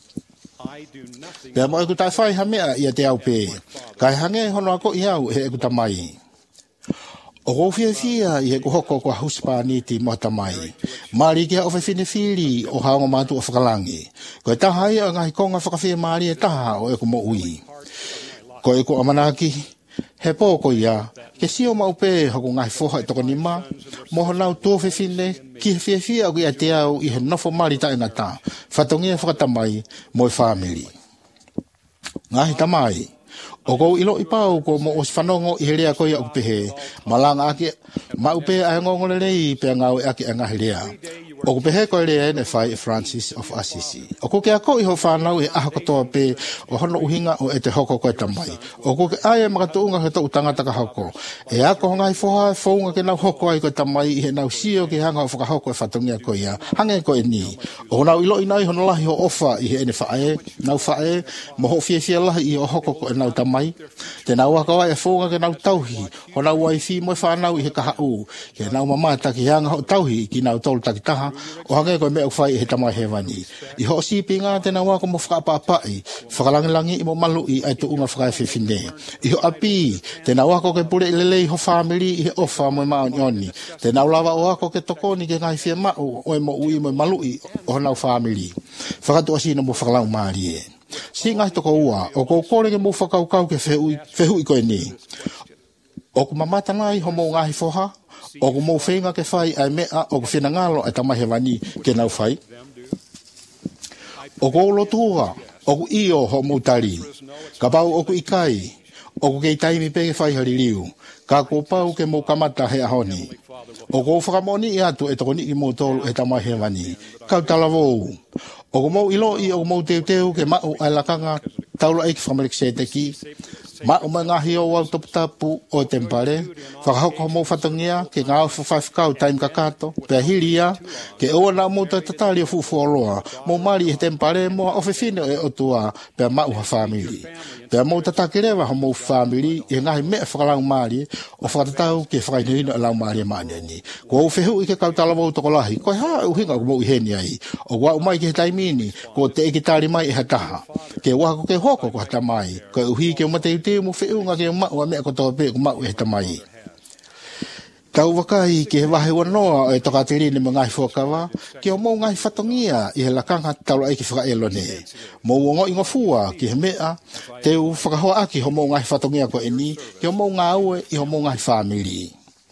Pea mo e ku tai whai hamea i a te au pe. Kai hange hono ako i au he e ku tamai. O ko fia fia i he kuhoko kua huspaniti mo tamai. Mari kia o whewhine whiri o haongo mātu o whakalangi. Ko e tahai o ngahi konga whakawhia mari e taha o e ku mo ui. Ko e ku amanaki, he pōko ia, ke sio maupe hoku ngahi whoha i toko nima, moho nau tō whewhine, ki he fia fia o ki a te au i he nofo mari ta ingata, whatongia whakatamai mo e whamiri. Ngahi tamai. O kou ilo i pau ko mo os whanongo i herea koia o pehe, malanga ake, ma upe a ngongole rei pe ngau e ake anga herea. O pehe ko le ne fai Francis of Assisi. O ko ke ako I ho whanau e aha katoa pe o hono uhinga o e te hoko koe tamai. O ko ke aia makatuunga he tau tangata ka hoko. E ako ngai foha founga ke nau hoko ai koe tamai I he nau sio ke hanga o whakahoko e whatongia koe ia. Hange koe ni. O nau ilo inai hono lahi ho ofa I he ene whae. Nau whae mo ho fie fie lahi I o hoko koe nau tamai. Te nau waka wai e founga ke nau tauhi. Ho nau wai fi mo e whanau I he kaha u. Ke nau mamata ki hanga ho tauhi ki nau tolu takitaha. O hange koe mea uwhai he tamai he wani. I ho sipi ngā tēnā wako mo whakapapai, whakalangilangi I mo malui ai tu unga whakai whiwhine. I ho api, tēnā wako ke pule lelei ho whamiri I he ofa mo maoni oni. Tēnā ulawa o wako ke tokoni ke ngai whia mau o e mo ui mo malui o nau whamiri. Whakatu asina mo whakalau maari e. Si ngai toko ua, o kou kore ke mo whakaukau ke whehu I koe ni. O ku mamata ngai ho mo ngahi foha, o ku mo whenga ke whai ai mea o ku whina ngalo ai tamahe wani ke nau whai. O ko lotua, o ku io ho mutari. Ka pau o ku ikai, o ku kei taimi pe ke whai hari liu. Ka ko pau ke mo kamata he ahoni. O ko whakamoni I atu e tokoni I mo tolu e tamahe wani. Kau talavou. O ko mo ilo I o ko mo teu teu ke mau ai lakanga taula eiki whamalik se teki. Ma o mai ngahi o wau topu tapu o tempare. Whakahoko mo whatongia ke ngā whawhawhikau taim kakato. Pea hiria ke oa nā mouta tatari o fufu oloa. Mo mari e tempare mo a ofefine e otua pea mau ha whamiri. Pea mouta takirewa ho mo whamiri e ngahi mea whakalau mari o whakatatau ke whakainirino e lau mari e maaneni. Ko o whehu I ke kautalavou tokolahi. Ko ha uhinga ko mo iheni ai. O wa umai ke he taimini ko te eki tari mai e hataha. Ke wako ke hoko ko hata mai. Ko uhi ke umatei te mo whiunga ke mau a mea kotoa pe ko mau e heta mai. Tau wakai ke he wahe wanoa e toka te rine mo ngai whakawa, ke o mou ngai whatongia I he lakanga taula eiki whakaelo ne. Mou o ngoi ngofua ki he mea, te u whakahoa aki ho mou ngai whatongia ko eni, ke o mou ngā ue I ho mou ngai whamiri.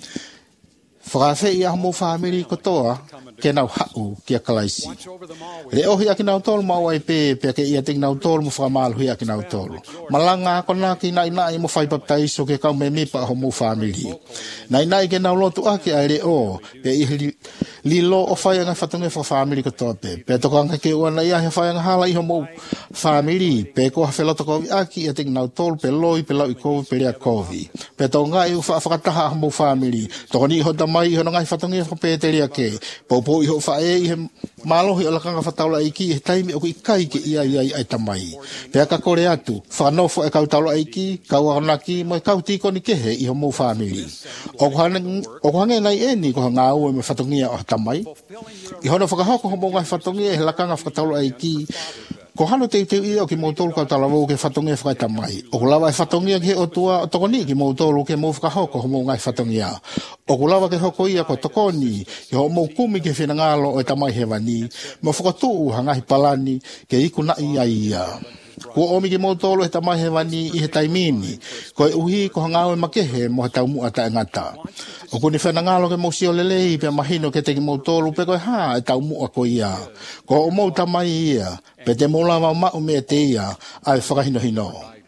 Whakawhi I a ho mou whamiri kotoa, ke nau hau ki a kalaisi. Re ohi aki nau tolu mau ai pe, pe ke ia ting nau tolu mo whakamalu hui aki nau tolu. Malanga ako na ki nai nai mo whai baptaiso ke kau me mipa ho mou whamiri. Nai nai ke nau lotu aki ai re o, pe I li, li lo o whai anga whatunge wha whamiri kotoa pe. Pe toko anga ke ua na ia he whai anga hala I ho mou whamiri, pe ko ha wheloto kovi aki ia ting nau tolu pe loi pe lau I kovi pe rea kovi. Pe toko ngai u whakataha ho mou whamiri, toko ni ho tamai ho ngai whatunge wha pe te rea ke, po I ho whae I he malohi o lakanga whataula iki I he taimi o ku ikai ke ia ia ai tamai. Pea ka kore atu, whanofo e kau taula iki, kau aranaki, mo e kau tiko ni kehe I ho mou whamiri. O ku hange ngai eni ko ngā ue me whatongia o tamai. I hono whakahoko ho mou ngai whatongia he lakanga whataula iki, ko hano te te ia o ki mo tolu kau talavou ke whatongia whakai tamai. O ku lawa e whatongia ke o tua o tokoni ki mo tolu ke mo whakahoko ho mo ngai whatongia. O ku lawa ke hoko ia ko tokoni ke ho mo kumi ke whenangalo o e tamai he wani. Mo whakatuu hangahi palani ke iku na ia ia. Ko omi ke mo tolu he tamai he wani I he taimini. Ko e uhi ko hangau e makehe mo he tau mua ta ngata. O kuni whenangalo ke mo sio lelei pe mahino ke te ki mo tolu pe koe ha e tau mua ko ia. Ko o mo tamai ia. Pe te mola wa mau me te ia ai whakahino hino.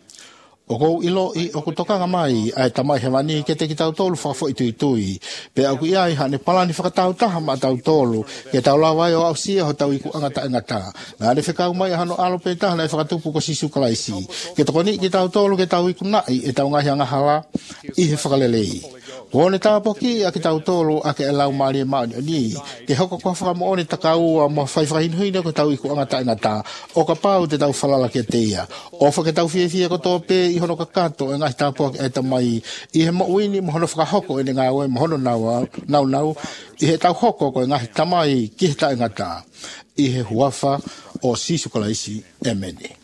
O kou ilo I o kutokanga mai ai tamai he wani ke te ki tau tolu whakafo I tui tui. Pe au ki ai hane palani whakatau taha ma tau tolu ke tau lawai o au sia ho tau iku angata angata. Nā re whekau mai hano alo pe taha na e whakatupu ko sisu kalaisi. Ke toko ni ki tau tolu ke tau iku nai e tau ngahi anga hala I he whakalelei. Kone tāpoki a ki tau tolu a ke elau maari e maani o ni. Ke hoko kua whakamo one takau a mo whai whakahinuhina ko tau iku angata angata. O ka pau te tau whalala ke te ia. O whake tau fie fie ko tō pe I hono ka kato e ngahi tāpoki e tamai. I he mo uini mo hono whakahoko e ne ngā oe mo hono nau nau nau. I he tau hoko ko e ngahi tamai ki he ta angata. I he huafa o sisu kalaisi e meni.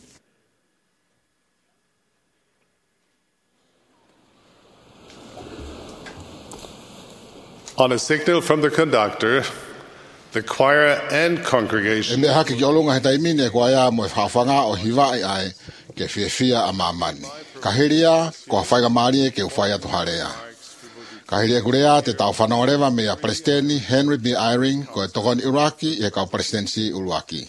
On a signal from the conductor, the choir and congregation. E me haki ki olunga he taimine e kua ia mo e whawhanga o hiwai ai ke whiawhia a mamani. Ka hiria ko whaiga maari e ke uwhai atu harea. Ka hiria kurea te tau whanaorewa me a Presidenti Henry B. Eyring ko e tokoni Iraki e kau presidency Uluaki.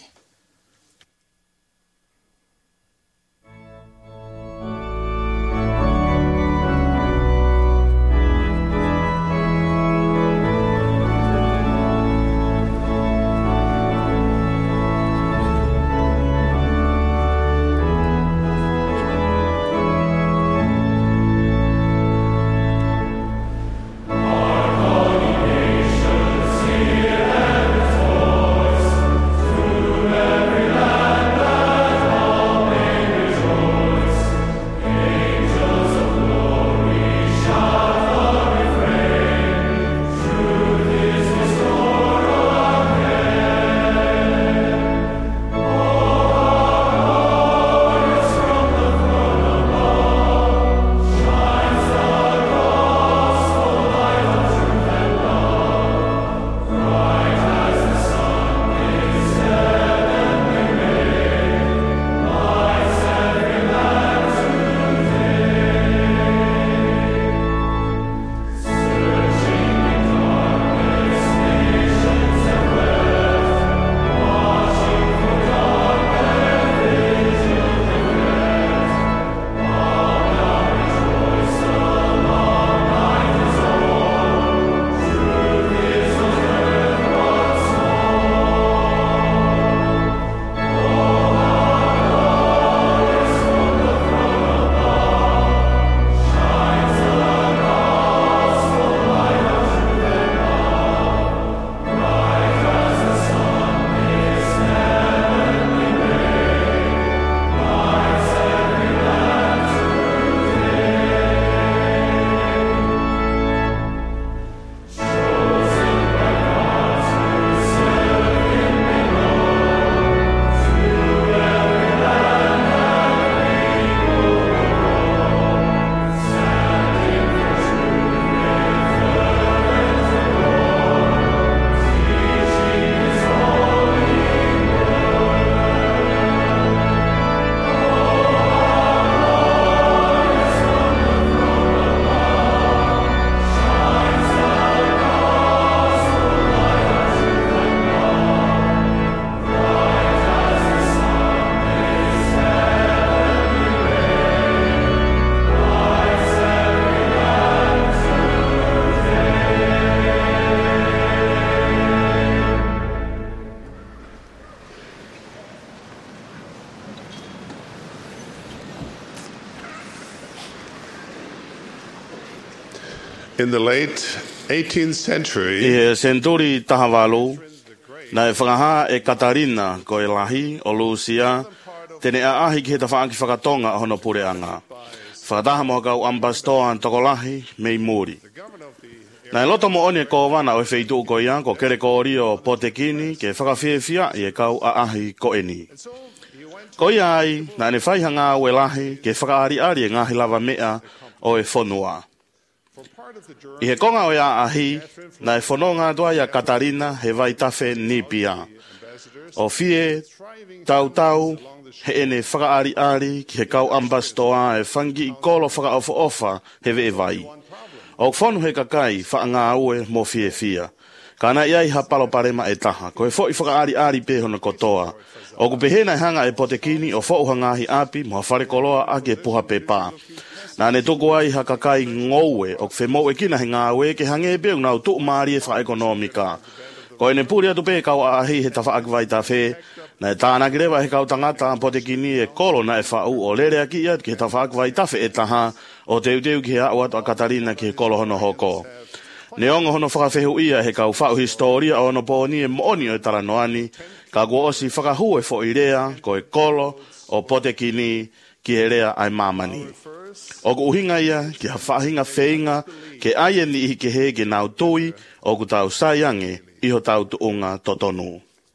In the late eighteenth century, I senturi tahavalu, na e whangaha e Katarina ko e lahi o Lucia, tene a ahi ki he tawhaanki whakatonga hono pureanga. Whakataha mo kau ambastoa an tokolahi mei muri. Na e loto mo oni e ko wana o e wheitu ko ia, ko kere ko ori o Potekini, ke whakawhiawhia i e kau a ahi ko eni. Ko ia ai, na ne whaihanga o e lahi, ke whakaari ari e ngahi lava mea o e whonua. I he konga o ia ahi, na e whanonga doa ia Katarina he vai tafe nipia. O fie, tau tau, he ene whakaari ari ki he kau ambastoa e whangi i kolo whakaofa ofa he ve e vai. O whanu he kakai whaanga aue mo fie fia. Kana iai ha palo parema e taha, ko he fo i whakaari ari pe hono kotoa. O ku pehena e hanga e Potekini o fo uhangahi api mo ha whare koloa ake puha pe pā. Nā ne toko ai ha kakai ngoue o whemau e kina he ngāwe ke hange e beu nau tuu maari e wha ekonomika. Ko ene puri atu pe kau ahi he tawha akiwai ta whe, na e tāna ki rewa he kau tangata Potekini e kolo na e whau o lere aki ia ki he tawha akiwai ta whe e taha o teu teu ki he au atu a Katarina ki he kolo hono hoko. Ne ongo hono whakawhehu ia he kau whau historia o no pōni e mooni o e taranoani, ka kua osi whakahu e fo i rea ko e kolo o Potekini ki he rea ai mamani. O ku uhinga ia, ki ha whahinga wheinga, ke aia ni ihi ke he ke nau tui, o ku tau saiange, iho tau tuunga totonu.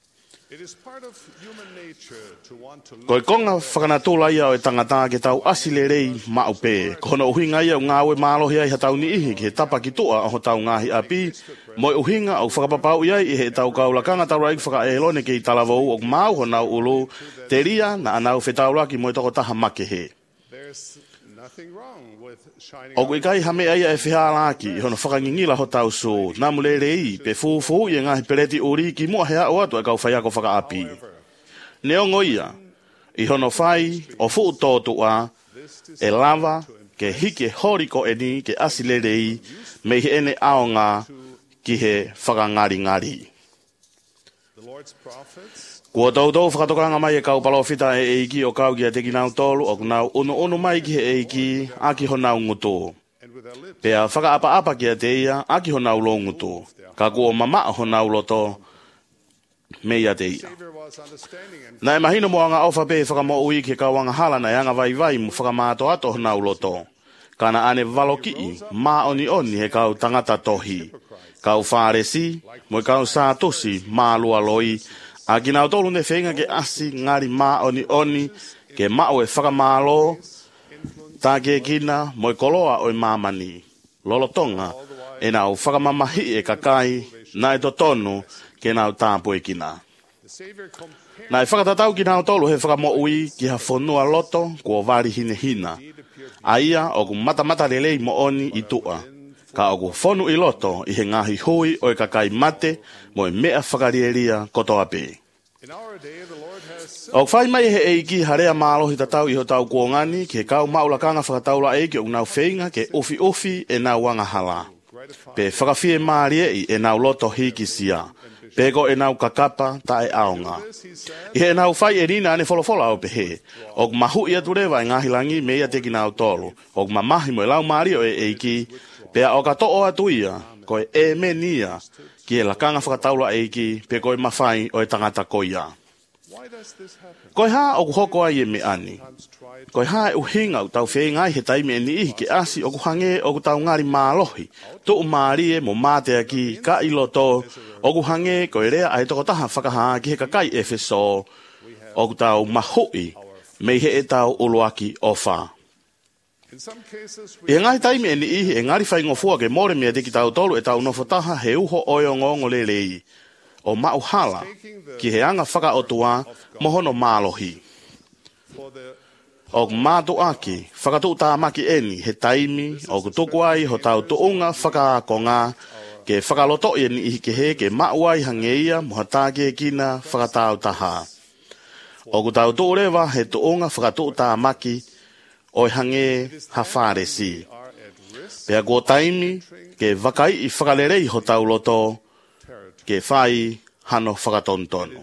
Ko e konga whakanatula ia o e tangata ke tau asile rei maupe, ko hono uhinga ia o ngāwe mālohi ai ha tau ni ihi, ke tapa ki tua o tau ngahi api, mo e uhinga o whakapapau iai i he tau kaulakanga tau raik whakaelone ke i talavou o mau ho nau ulu, te ria na anau whetaulaki mo e toko taha make he. O kui kai hame aia e whiha laki, i hono whakangingila ho tau so, nā mule rei, pe fufu i ngahi pereti uri ki mua hea o atu e kau whaiako whakaapi. Neongo ia, i hono whai o fuu tōtua, e lava, ke hike horiko e ni, ke asile rei, me he ene aonga ki he whakangari ngari. Kua tau tau whakatokanga mai e kau palofita e eiki o kau ki a teki nau tolu o kunau unu unu mai ki he eiki aki ho nau ngutu. Pea whakaapa apa ki a teia aki ho nau lo ngutu. Ka kua mama ho nau loto me ia teia. Na e mahino mo anga ofa pe whakamo ui ki kau anga hala na anga vai vai mu whakamato ato ho nau loto. Kana ane valoki i ma oni oni he kau tangata tohi. Kau wharesi mo kau sātusi ma lua loi. A ki nau tolu ne whenga ke asi ngari ma oni oni ke mao e whakamalo tā ke kina mo e koloa o e mamani. Lolotonga e nau whakamamahi e kakai na e totonu ke nau tāpu e kina. Na e whakatatau ki nau tolu he whakamo ui ki ha whonua loto kua wari hine hina. A ia o ku mata mata lelei mo oni i tua. Ka o ku whonu i loto i he ngahi hui o e kakai mate mo e mea whakarieria kotoa pe. O whai mai he eiki harea mālohi tatau iho tau kuongani ki he kau maulakanga whakataula eiki o nau whenga ke ufi ufi e nau wanga hala. Pe whakawhie maarie i e nau loto hiki sia. Pego e nau kakapa ta e aonga. I he nau whai e rina ane wholofola au pe he. O mahu ia turewa e ngahilangi me ia teki nau tolu. O mamahi mo e lau maarie o e eiki. Pea o kato o atu ia, ko e e menia, ki e lakanga whakataula eiki, pe ko e mawhai o e tangata koia. Ko e haa o kuhoko ai e me ani. Ko e haa e uhinga u tau whengai he taime e ni ihi ke asi o kuhange o kutau ngari mālohi. Tu umaarie mo mātea ki ka iloto, o kuhange ko e rea ai toko taha whakaha ki he kakai e wheso, o kutau mahui, me he e tau uluaki o wha. E ngai taime e ni ihi e ngari whai ngofua ke more mea teki tau tolu e tau nofotaha he uho oio ngongo lelei. O mau hala ki he anga whakaotua mohono mālohi. O mātu aki whakatu tāmaki eni he taimi o kutuku ai ho tau tuunga whakaakonga ke whakaloto e ni ihi ke he ke mau ai hangeia moha tāke kina whakatau taha. O kutau tuurewa he tuunga whakatu tāmaki o hange ha whāresi. Pea kua taimi ke wakai i whakalerei ho tau loto ke whai hano whakatontonu.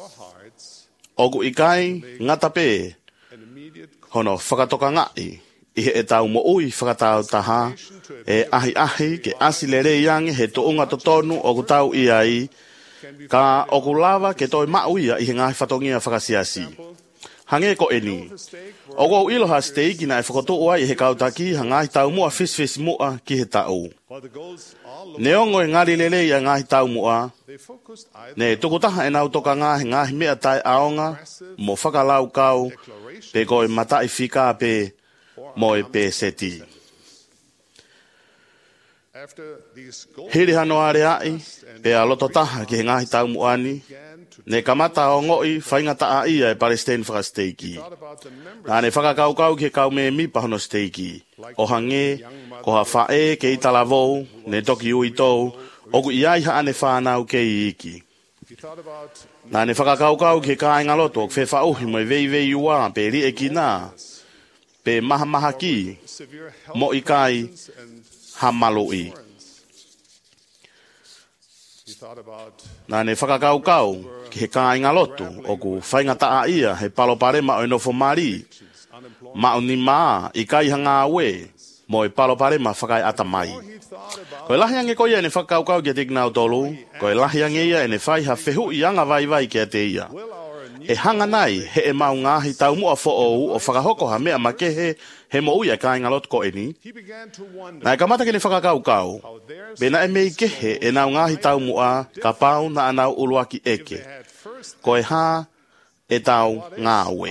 O ku ikai ngata pē hono whakatoka ngai i he e tau mo ui whakatau taha, e ahi ahi ke asi le rei ange he toonga totonu o ku tau i ai, ka o ku lava ke toi mauia i he ngahi whatongia whakasiasi. Hange ko eni. O ko iloha steiki na e whakoto ua i he kautaki ha ngahi tau mua fisfis mua ki he tau. Neongo e ngari lele i a ngahi tau mua, ne tukutaha e nau toka ngahi ngahi mea tai aonga, mo whakalau kau, pe ko e matai whika pe, mo e pe seti. Hiri hano are ai, pe a loto taha ki he ngahi tau muani, ne kamata o ngoi whaingata a ia e Palestine whakasteiki. Nā ne whakakaukau ki he kau me mi pahono steiki. O hange, ko ha whae ke i talavou, ne toki ui tou, oku iai ha ane whanau ke i iki. Nā ne whakakaukau ki he ka inga loto, ke whauhi mo e vei vei ua, pe ri e ki nā, pe maha maha ki, mo i kai, ha malo i. Nā ne whakakaukau ki he ka inga loto, oku whaingata a ia he paloparema o enofo mari, ma o ni maa i kai hanga awe, mo e paloparema whakai atamai. Ko e lahi ange ko ia ne whakaukau ki a tiknau tolu, ko e lahi ange ia ne whai ha whehu i anga vai vai ki a te ia. E hanga nai he e mau ngahi tau mua fo ou o whakahoko ha mea makehe he mo uia ka inga lot ko eni. Na e kamata ki ne whakakaukau, bena e mei kehe e nau ngahi tau mua ka pau na anau uluaki eke. Ko e ha e tau ngāwe.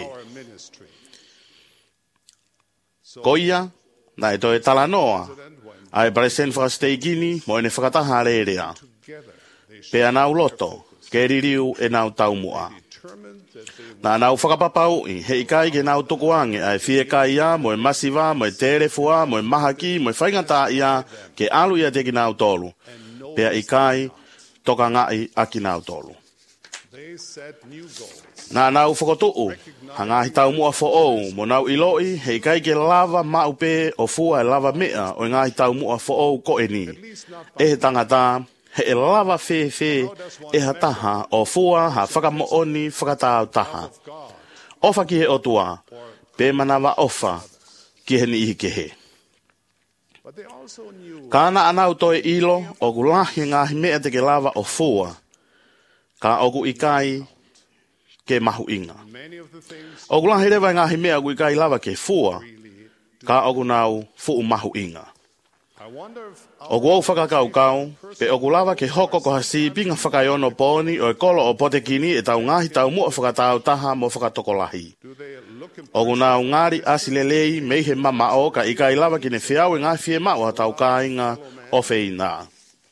Ko ia, na e to e talanoa, a e Palestine whakasteikini mo e ne whakataha rerea. Pe anau loto, ke ririu e nau tau mua. Nā nau whakapapau i he ikai ke nau tokoange ai fie kai ia mo e masiva, mo e terefua, mo e mahaki, mo e whaingata ia ke alu ia te ki nau tolu. Pea ikai toka ngai a ki nau tolu. Nā nau whakotuu, hanga hi tau mua fo ou, mo nau iloi he ikai ke lava maupe o fua e lava mea o ngā hi tau mua fo ou ko eni. E he tangata, he e lava fe fe e ha taha o fua ha whakamooni whakatau taha. Ofa ki he otua, pe manawa ofa ki he ni ihi ke he. Kāna anau toi ilo o ku lahi ngahi mea te ke lava o fua, ka o ku ikai ke mahu inga. O ku lahi rewa ngahi mea ku ikai lava ke fua, ka o ku nau fuu mahu inga. O ku au whakakaukau, pe o ku lava ke hoko ko hasi pinga whakaiono poni o e kolo o potekini e tau ngahi tau mua whakatau taha mo whakatokolahi. O ku nau ngari asilelei mei he mama o ka ikai lava ki ne whiau e ngahi fie mau ha tau kāinga o whina.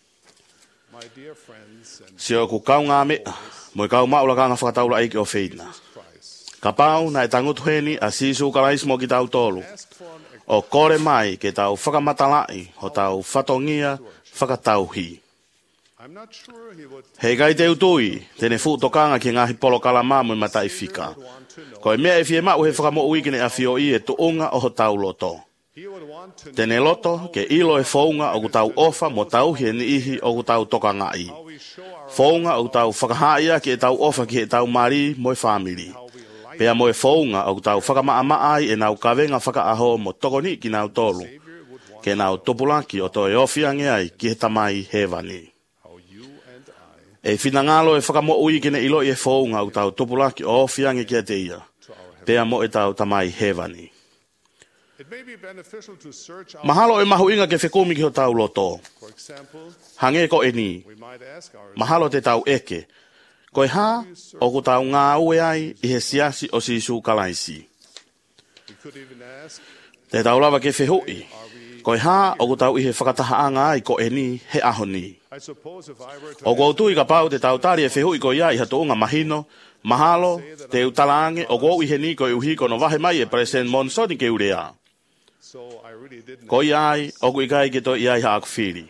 Si o ku kau ngā mea, mo e kau maula ka ngā whakataula eiki o whina. Ka pau na e tangutu heni a sisu kalaismo ki tau tolu. O kore mai ke tau whakamatalai ho tau whatongia whakatauhi. Hei kai te utui, tene whutokanga ki ngahi polo kalama mo i matai whika. Ko e mea e fie mau he whakamo uikine a fio i e tuunga o ho tau loto. Tene loto ke ilo e whaunga o ku tau ofa mo tau hie ni ihi o ku tau toka ngai. Whaunga o ku tau whakahaia ki e tau ofa ki e tau mari mo e whamiri. Pea mo e whaunga o ku tau whakamaamaai e nau kawenga whakaaho mo tokoni ki nau tolu. Ke nau topulaki o to e ofiange ai ki he tamai hewani. E whina ngalo e whakamo ui kine ilo i e whaunga o tau topulaki o ofiange ki a te ia. Pea mo e tau tamai hewani. Mahalo e mahu inga ke whekumi ki ho tau loto. Hange ko e ni. Mahalo te tau eke. Ko e ha, o ku tau ngā ue ai i he siasi o sisu kalaisi. Te tau lava ke whehui. Ko e ha, o ku tau i he whakataha anga ai ko e ni he ahoni. O ku autu i ka pau te tau tari e whehui ko ia i hatu unga mahino, mahalo, te utalange, o ku i he ni ko i uhi ko no wahe mai e President Monsoni ke urea. Ko i ai, o ku i kai ke to i ai ha akuwhiri.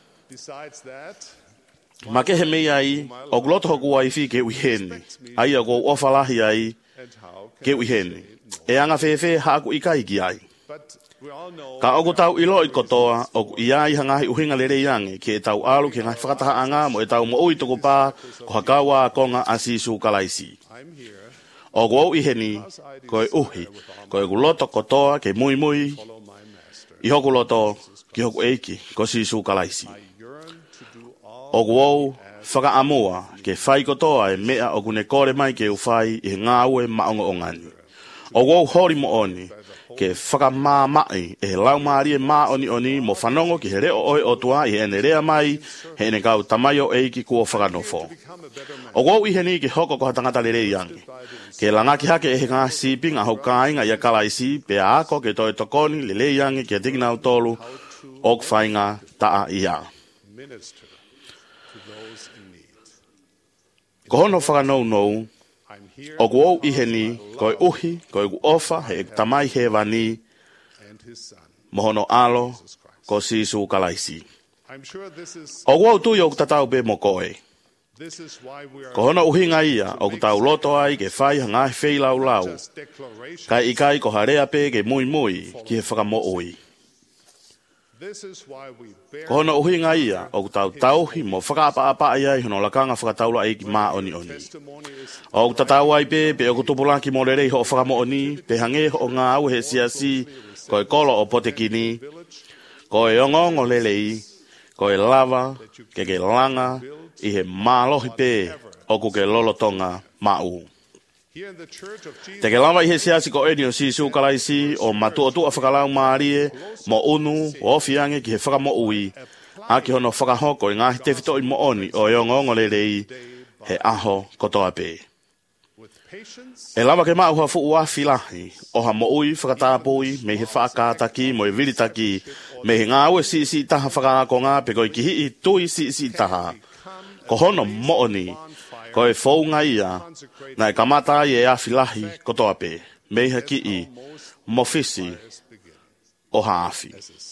Ma ke he mei ai, o gloto hoku ai fi ke uiheni. Ai o kou ofalahi ai, ke uiheni. E anga whewhe haaku i kai ki ai. Ka oku tau ilo i kotoa, oku i ai hangahi uhinga lere iange, ke e tau alu ke ngai whakataha anga, mo e tau mo ui toko pā, ko hakawa konga a sisu kalaisi. O guau iheni, koe uhi, koe guloto kotoa ke mui mui, i hoku loto ki hoku eiki, ko sisu kalaisi. O guau whakaamua ke whai kotoa e mea o kune kore mai ke uwhai i ngā ue maonga o ngani. O guau hori mo oni, ke whakamāmai e he lau maari e mā oni oni mo whanongo ki he reo oi o tua i ene rea mai, he ene kau tamai o eiki kua whakanofo. O guau iheni ke hoko ko hatangata le rei angi. Ke langaki hake e he ngā sipi ngā haukainga i a kalaisi, pe a ako ke toi tokoni le rei angi ke tingina au tolu, o kwhainga taa ia. Ko hono whakanou nou, o guau iheni, koe uhi, koe gu ofa, he tamai he wani, mohono alo, ko sisu kalaisi. O guau tui o kutatau be mo koe. Ko hono uhinga ia, o kutau loto ai ke whai hangai whei lau lau. Kai ikai ko harea pe ke mui mui, ki he whakamo ui. Ko hono uhinga ia, o kutau tauhi mo whakaapa-apa ai ai hono lakanga whakataula ai ki mā oni oni. O kutatau ai pe, pe o kutupulaki mo rerei ho o whakamo oni, pe hange ho o ngā au he siasi, ko e kolo o potekini, ko e ongongo lelei, ko e lava, ke ke langa, i he mālohi pe, o ku ke lolotonga mau. Te ke lava i he siasi ko eni o sisu kalaisi o matu o tua whakalau maarie mo unu o ofiange ki he whakamo ui a ki hono whakahoko i ngahi te whito i mo oni o e ongongo le rei he aho kotoa pe. E lava ke mau ha fu ua filahi o ha mo ui whakatāpui me he whakātaki mo e viritaki me he ngā ue si si taha whakaako ngā pe koi ki hi i tui si si taha ko hono mo oni ko e whaunga ia, na e kamata i e awhilahi kotoa pe, meiha ki i mofisi o haafi.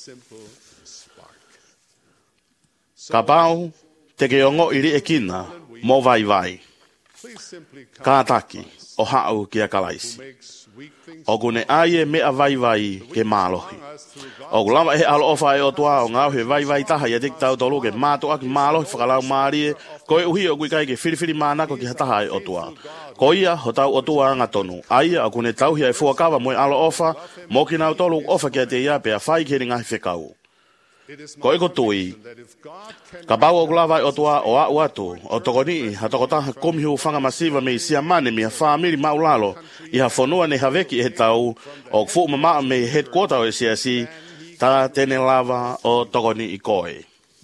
Ka pau, te ke ongo iri e kina, mo vai vai. Ka taki, o hau ki a kalaisi. O kune aie mea vai vai ke mālohi. O kulama he alo ofa e o tua o ngau he vai vai taha i a diktau tolu ke mātua ki mālohi whakalau mārie, ko e uhi o kui kai ke whiriwhiri mānako ki hataha e o tua. Ko ia ho tau o tua anga tonu. Aia o kune tau hia e fuakawa mo e alo ofa, mo ki nau tolu ofa ki a te ia pe a whai ki ngahi whekau. Ko e ko tui, ka pau o kulawai o tua o au atu, o tokoni ha tokotaha komihu whanga masiva me i sia mane mi ha whaamiri maulalo, i ha whanua ne haveki e he tau, o kfu mamaa me headquarter o e sia si, ta tene lava o tokoni i koe.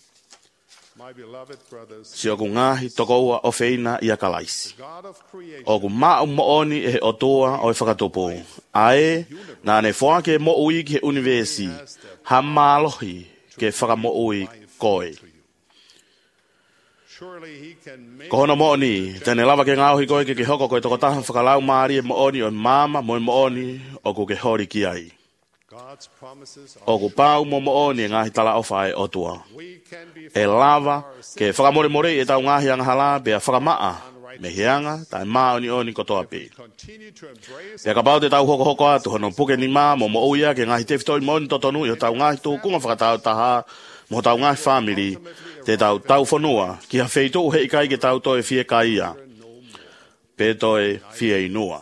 Si o ku ngahi tokoua o feina i a kalaisi. O ku maa mo oni e he o tua o e whakatopo. Ae, na ne whaake mo ui ki he universi, ha mālohi, ke whakamo ui koe. Ko hono mo oni, tene lava ke ngauhi koe ke ke hoko koe toko taha whakalau maari e mo oni o mama mo e mo oni o ku ke hori ki ai. O ku pau mo mo oni e ngahi tala ofa e o tua. E lava ke whakamore more e tau ngahi anga hala pe a whakamaa me heanga tai maa oni oni kotoa pe. Pea ka pau te tau hoko hoko atu hono puke ni maa mo mo uia ke ngahi te whitoi mo oni totonu i o tau ngahi tu kunga whakatau taha mo tau ngahi family te tau tau whanua ki ha wheitu he ikai ke tau toe fie ka ia. Pe toe fie inua.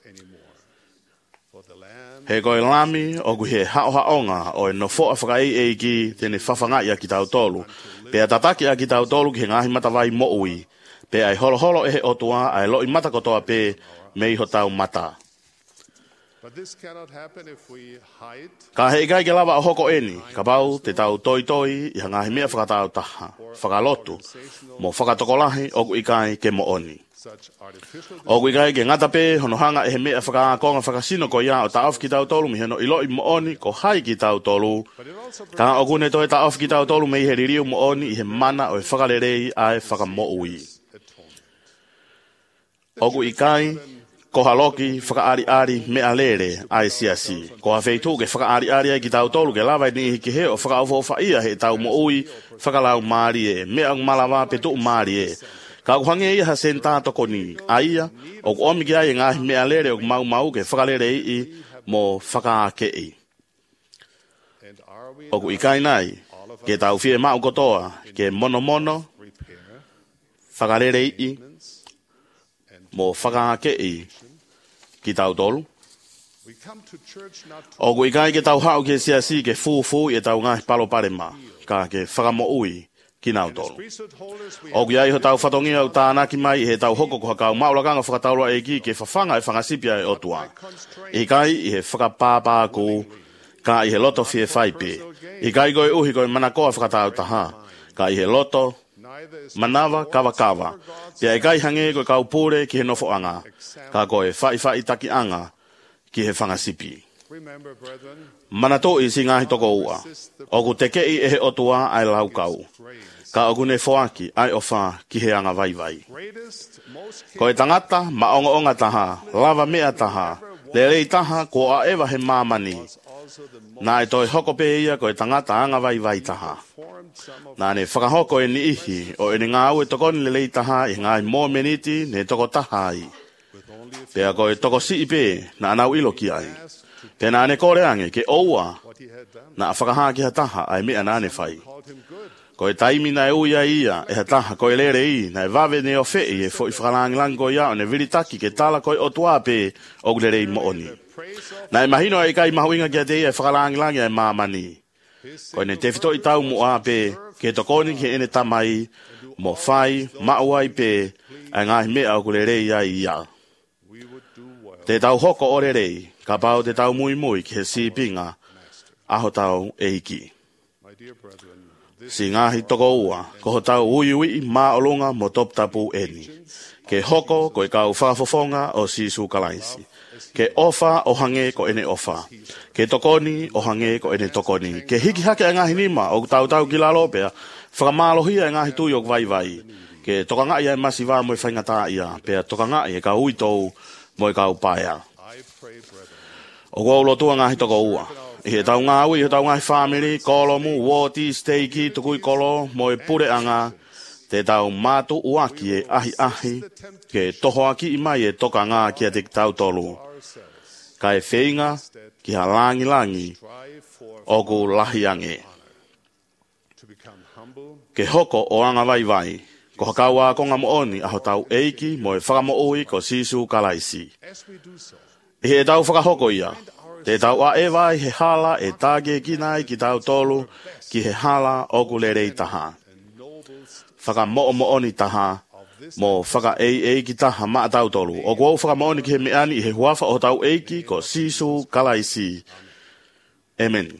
He koe lami o ku he hao haonga o e no foa whakai e ki tene whawhangai a ki tau tolu. Pea tataki a ki tau tolu ki he ngahi matawai mo ui. Pe ai holo holo e he otua ai loi mata kotoa pe me iho tau mata. Ka he ikai ke lava o hoko eni, ka pau te tau toi toi i hangahi mea whakatau taha, whakalotu, mo whakatokolahi o ku ikai ke mo oni. O ku ikai ke ngata pe hono hanga e he mea whakaakonga whakasino ko ia o taof ki tau tolu mi heno ilo i mo oni ko hai ki tau tolu. Ka o kune toi taof ki tau tolu me i he ririu mo oni i he mana o e whakalerei ai whakamo ui. O ku ikai ko haloki whakaari ari mea lere ai siasi. Ko ha feitu ke whakaari ari ai ki tau tolu ke lawa ni hiki he o whakaofo whaia he tau mo ui whakalau maari e mea malawa petu maari e. Ka kuhange ia ha senta toko ni aia o ku omi ki ai ngahi mea lere o ku mau mau ke whakalere i mo whakaake i. O ku ikai nai ke tau fie mau kotoa ke mono mono whakalere i mo whakaake i ki tau tolu. O kui kai ke tau hau ke sia si ke fufu e tau ngai palo parema, ka ke whakamo ui ki nau tolu. O kui ai ho tau whatongi au tāna ki mai he tau hoko ko hakau maulakanga whakataurua e ki ke whawhanga e whangasipia e otua. I kai i he whakapāpā ku, ka i he loto fie whaipe. I kai goi uhi goi manakoa whakatau taha, ka i he loto, manawa kawa kawa. Pia e kai hange goi kaupure ki he nofo anga, ka koe whai whai taki anga, ki he whangasipi. Manato i si ngahi toko ua. Oku te kei e he otua ai lau kau. Ka oku ne foaki ai ofa ki he anga vai vai. Ko e tangata maonga onga taha, lava mea taha, le rei taha ko a ewa he mamani. Nā e toi hoko pe ia ko e tangata anga vai vai taha. Nā ne whakahoko e ni ihi o e ni ngā ue tokoni le lei taha i ngā i mō meniti ne toko taha ai. Pea ko e toko si ipe na anau ilo ki ai. Pea nā ne kore ange ke oua na whakaha ki ha taha ai mea nā ne whai. Ko e taimi na e uia ia e ha taha ko e lere i na e vave ne o fei e fo i whakalangilang ko ia o ne viritaki ke tala ko e otua pe o gulere i mooni. Na e mahino e kai mahuinga ki a te ia e whakalangilang e mamani. Ko e ne te fito i tau mua pe ke tokoni ke ene tamai mo whai mauai pe a ngahi mea o gulere ia i ia. Te tau hoko ore rei, ka pau te tau mui mui ki he si pinga, aho tau e hiki. Si ngahi toko ua, ko ho tau ui ui ma olunga mo top tapu eni. Ke hoko ko e kau whafofonga o sisu kalaisi. Ke ofa o hange ko ene ofa. Ke tokoni o hange ko ene tokoni. Ke hiki hake a ngahi nima o tau tau ki lalopea, whakamalohia a ngahi tuyok vai vai. Ke tokanga ia e masiva mo e whaingata ia, pea tokanga ia ka ui tou mo e kau paea. O kua ulo tua ngahi toko ua. I he tau ngā ui, he tau ngahi whamiri, kolomu, woti, steiki, tukui kolo, mo e pure anga, te tau mātu uaki e ahi ahi, ke toho aki i mai e toka ngā kia te tau tolu. Ka e wheinga, ki ha langi langi, o ku lahi ange. Ke hoko o anga vai vai, ko hakaua ko ngā mooni aho tau eiki mo e whakamo ui ko sisu kalaisi. I he tau whakahoko ia, te tau a e vai he hala e tāge ki nai ki tau tolu ki he hala o ku le rei taha. Whakamoo mooni taha, mo whaka ei ei ki taha maa tau tolu. O kua whakamooni ki he meani i he huafa o tau eiki ko sisu kalaisi. Amen.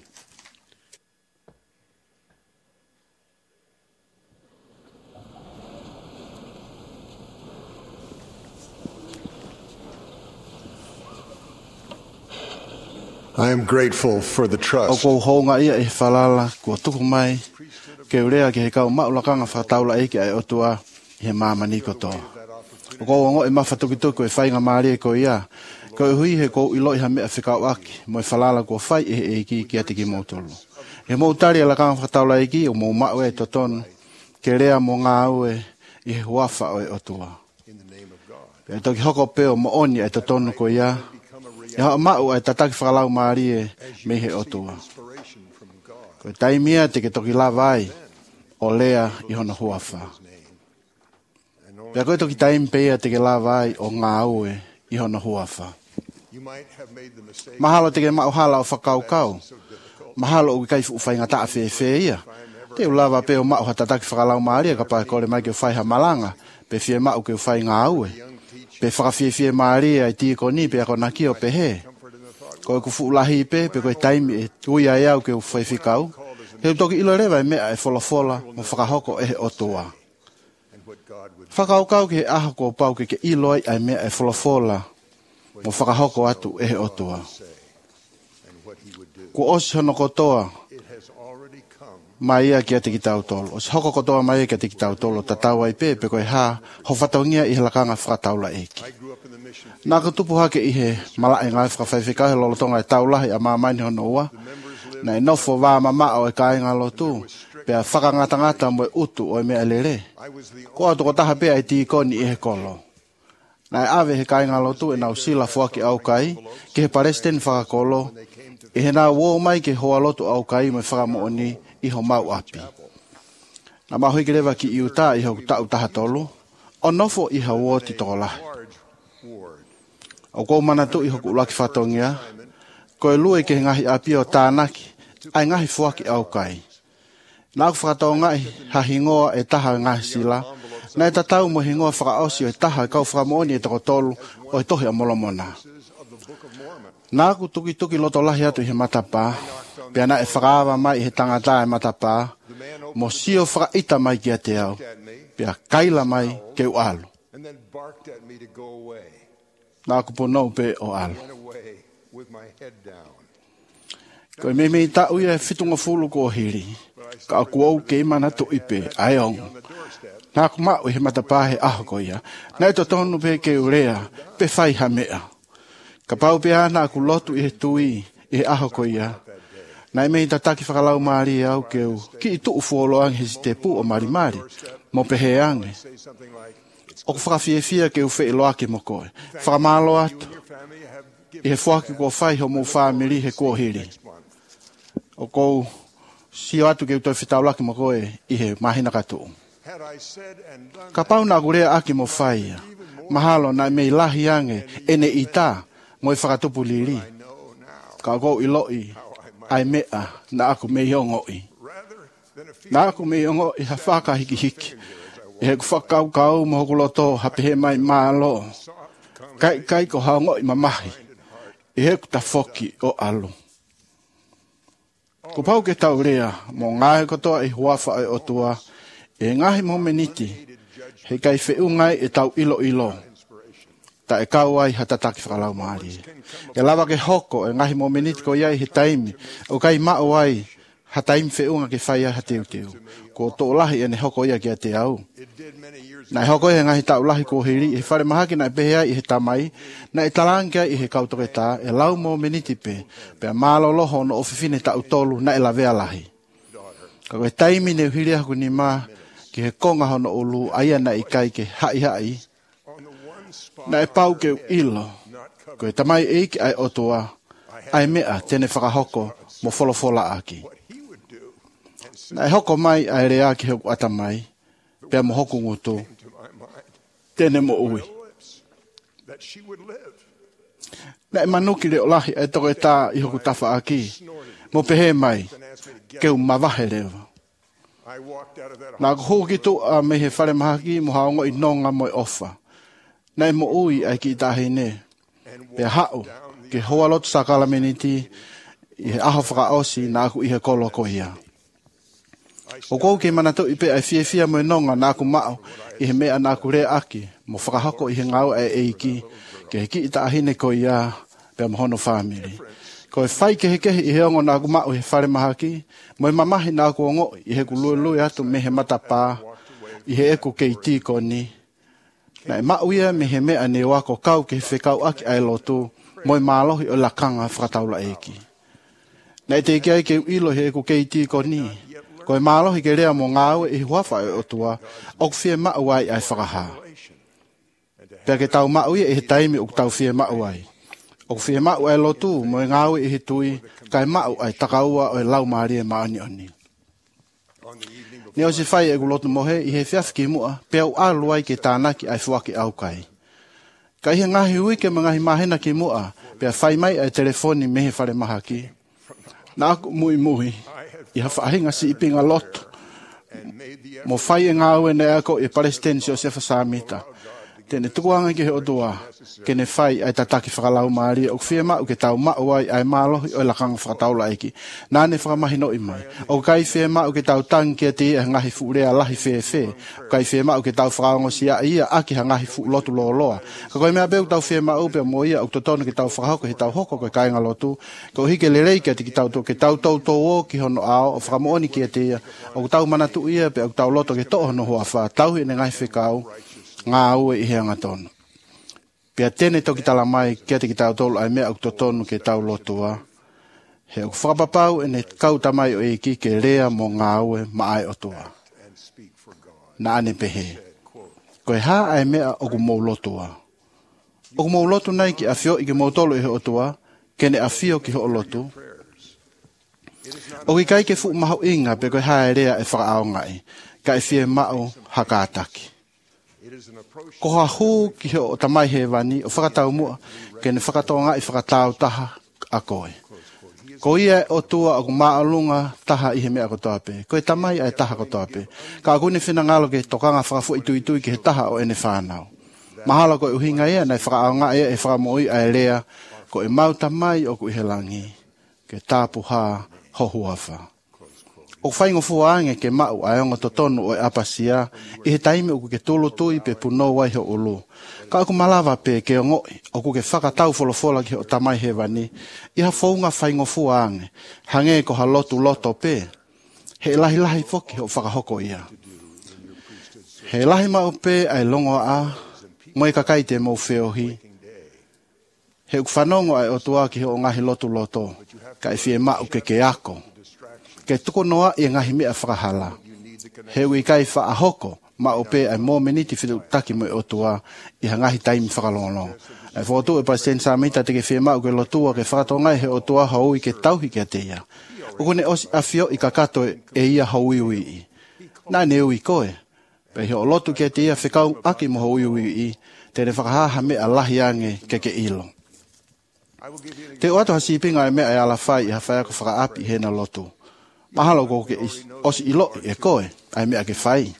I am grateful for the trust. O ko honga ia e falala ko tuku mai ke urea ke he kau maulakanga whataula eiki ai otua he mamani koto. O ko ngo e mawhatuki e whainga maari ko ia ko e hui he ko ilo i ha mea whikau aki mo e falala ko whai e he eiki ki ati ki mautolu. He mautari alakanga whataula eiki o mo mau e totonu ke rea mo ngā ue i he huafa o e otua. E toki hoko peo mo oni e totonu ko ia e haa mau ai tataki whakalau maari e me he otua. Koe taimia te ke toki lawai o lea i hona huafa. Pea koe toki taimpeia te ke lawai o ngā ue i hona huafa. Mahalo te ke mau hala o whakaukau. Mahalo o kai fuwhai ngata a whewhe ia. Te u lawa pe o mau ha tataki whakalau maari e ka pai kore mai ke whai ha malanga pe fie mau ke whai ngā ue. Pe whakawhiewhie Maria i tia koni pe ako naki o pe he. Ko e kufu ulahi pe, pe koe taimi e uia e au ke u whaiwhikau. He toki ilo rewa e mea e wholafola mo whakahoko e he otua. Whakaukau ke he aho ko pau ke ke iloi e mea e wholafola mo whakahoko atu e he otua. Ko osi hono kotoa mai ia ki ate ki tau tolo. Osi hoko kotoa mai ia ki ate ki tau tolo ta tau ai pe, pe koe ha ho whataungia i he lakanga whakataula eki. Nā ka tupu hake i he malae ngai whakawhaiwhika he lolotonga e taulahi a māmaini hono ua. Na e nofo wā mama o e kai ngā lotu. Pea whakangatangata mo e utu o e mea lere. Ko atu ko taha pea e tīkoni i he kolo. Na e ave he kai ngā lotu e nau sila fuaki au kai. Ke he paresten whakakolo. E he nā uo mai ke hoa lotu au kai mo e whakamooni i ho mau api. Na mahui ke rewa ki iuta i ho tau taha tolu. O nofo i ha uoti tola. O ko mana tu i hoku laki whatongia, ko e lue ke ngahi api o tānaki, ai ngahi fuaki au kai. Nā ku whakatau ngai ha hingoa e taha ngahi sila, nā e tatau mo hingoa whakaosi o e taha e kau whakamooni e toko tolu o e tohi a molomona. Nā ku tuki tuki loto lahi atu i he matapā, pia nā e whakaawa mai i he tangata e matapā, mo sio whakaita mai kia te au, pia kaila mai ke u alu. Nā ku ponou pe o alu. Koe me me ta uia e fitunga fulu ko hiri, ka aku au ke imana to ipe, ai ongu. Nā ku mau i he matapā he aho ko ia, nā e to tonu pe ke urea, pe whai ha mea. Ka pau pe ana aku lotu i he tui, i he aho ko ia. Nā e mei tataki whakalau maari au ke u, ki i tuu fuoloang he si te pu o mari mari, mo pe he ange. O ku whakawhiewhia ke u whi loake mo koe. Whakamalo atu. I he whaki kua whai ho mo whamiri he kua hiri. O kou sio atu ke u toi whitau laki mo koe i he mahina katu. Ka pau nā kurea aki mo whai. Mahalo nā mei lahi ange ene i tā mo i whakatupu liri. Ka kou i loi ai mea na aku mei ongo i. Na aku mei ongo i ha whaka hiki hiki. I he ku whakau kau mo hoku loto hapehe mai mālo. Kai kai ko haongo i mamahi. I he ku ta whoki o alu. Ko pau ke tau rea, mo ngahe kotoa i huafa ai otua, e ngahi mo meniti, he kai wheu ngai e tau ilo ilo. Ta e kau ai hatataki whakalau maari. E lawa ke hoko e ngahi mo meniti ko iai he taimi, o kai mao ai, ha taimi wheu nga ke whai ai ha teu teu. Ko tō lahi e ne hoko ia ki a te au. Nai hoko e ngahi tau lahi ko hiri, e whare mahaki na e pehe ai i he tamai, na e talangia i he kautoke tā, e lau mo meniti pe, pe a mālo loho no ofifine tau tolu na e lawea lahi. Ka koe taimi ne uhiri aku ni mā, ki he konga hono ulu, aia na i kai ke hai hai, na e pau ke ilo, koe tamai eiki ai otua, ai mea tene whakahoko mo wholofola aki. Na e hoko mai ai rea ki heku atamai, pea mo hoku ngutu, tene mo ui. Na e manuki leo lahi e toko e tā i hoku tafa aki, mo pehe mai, keu mawahe lewa. Na ko hoki tu a me he whare mahaki mo haongo i nonga mo i ofa. Na e mo ui ai ki i tahi ne, pea hao, ke hoa lotu sakala meniti, i he aho whakaosi na aku i he kolo ko ia. O kou ke manatu i pe ai fia fia mo i nonga na aku mao i he mea na aku rea aki mo whakahoko i he ngau e eiki ke he ki i taahine ko ia pe mo hono whamiri. Ko e whai ke he kehi i he ongo na aku mao i he whare mahaki mo i mamahi na aku ongo i he kului lui atu me he matapā i he eku ke i tiko ni. Na e mau ia me he mea ne wako kau ke he whekau aki ai lotu mo i mālohi o lakanga whakataula eiki. Na e te kia i ke ilo he eku ke i tiko ni. Ko e mālohi ke rea mo ngāwe i huafa e otua, o ku whie mau ai ai whakaha. Pea ke tau mau ia i he taimi o ku tau whie mau ai. O ku whie mau ai lotu mo e ngāwe i he tui, kai mau ai takaua o e lau maari e maani oni. Ni o si whai e ku lotu mohe i he whiafki mua, pea u alu ai ke tānaki ai fuaki au kai. Ka i he ngahi ui ke mangahi mahena ki mua, pea whai mai ai telefoni mehe whare mahaki. Na aku mui mui. I ha whahinga si ipinga lotu. Mo whai e ngā ue ne ako i Palestine o sefa sāmita. Tene tukuanga ki he otua, ke ne whai ai tataki whakalau maari, o kwhia mau ke tau mau ai ai mālohi o lakanga whakataula eiki. Nā ne whakamahi no i mai. O kai whia mau ke tau tangi kia te ia ngahi fuurea lahi whee whee. O kai whia mau ke tau whakaongo si a ia aki ha ngahi fu lotu loo loa. Ka koe mea beu tau whia mau pia mo ia o totonu ke tau whakahoko he tau hoko koe kainga lotu. Ko hike le rei kia te ki tau to ke tau tau tau o ki hono ao o whakamooni kia te ia. O tau manatu ia pia o tau loto ke to'o no hoa wha. Tau hi ne ngai whekau. Ngā ue i hea ngatonu. Pia tene toki tala mai kia te ki tau tolu ai mea au totonu ke tau lotua. He au whakapapau e ne kau tamai o eiki ke rea mo ngā ue maai o tua. Na ane pehe. Koe hā ai mea o ku mou lotua. O ku mou lotu nei ki a fio i ke mou tolu i he o tua, ke ne a fio ki ho o lotu. O ki kai ke fu maho inga pe koe hā e rea e whakaao ngai, ka e fie mao hakaataki. Ko hahu ki o tamai he wani o whakatau mua ke ne whakatonga i whakatau taha a koe. Ko ia o tua o maalunga taha i he mea kotoa pe. Ko e tamai ai taha kotoa pe. Ka akuni whina ngalo ke tokanga whakafu i tui tui ki he taha o ene whanau. Mahala ko e uhinga ia nei whakaanga ia e whakamoi ai lea ko e mau tamai o ku i he langi ke tāpu ha hohuafa. O whaingo fuaange ke mau ai onga totonu o e apasia i he taime o ku ke tulu tui pe puno wai ho ulu. Ka aku malawa pe ke o ngoi o ku ke whakatau folofola ki o tamai he wani i ha whaunga whaingo fuaange hange ko ha lotu loto pe he lahi lahi foki o whakahoko ia. He lahi mau pe ai longo a moe kakai te mau whiohi. He uk whanongo ai o tua ki o ngahi lotu loto ka e whie mau ke ke ako. Ke tuko noa i ngahi mea whakahala. He ui kai whaahoko, ma o pe ai mō meniti whitu taki mo o tua i ha ngahi taimi whakalongolong. Ai whotu e President Samita te ke whie mau ke lotua ke whakatongai he o tua haui ke tauhi ke te ia. Ukune osi a whio i ka kato e ia haui ui i. Nā ne ui koe. Pe he o lotu ke te ia whikau aki mo haui ui i, te ne whakahaha mea lahi ange ke ke ilo. Te o ato ha sipinga e mea e ala whai i ha whai ako whakaapi he na lotu. Mahalo ko ke osi ilo e koe, ai mea ke whai.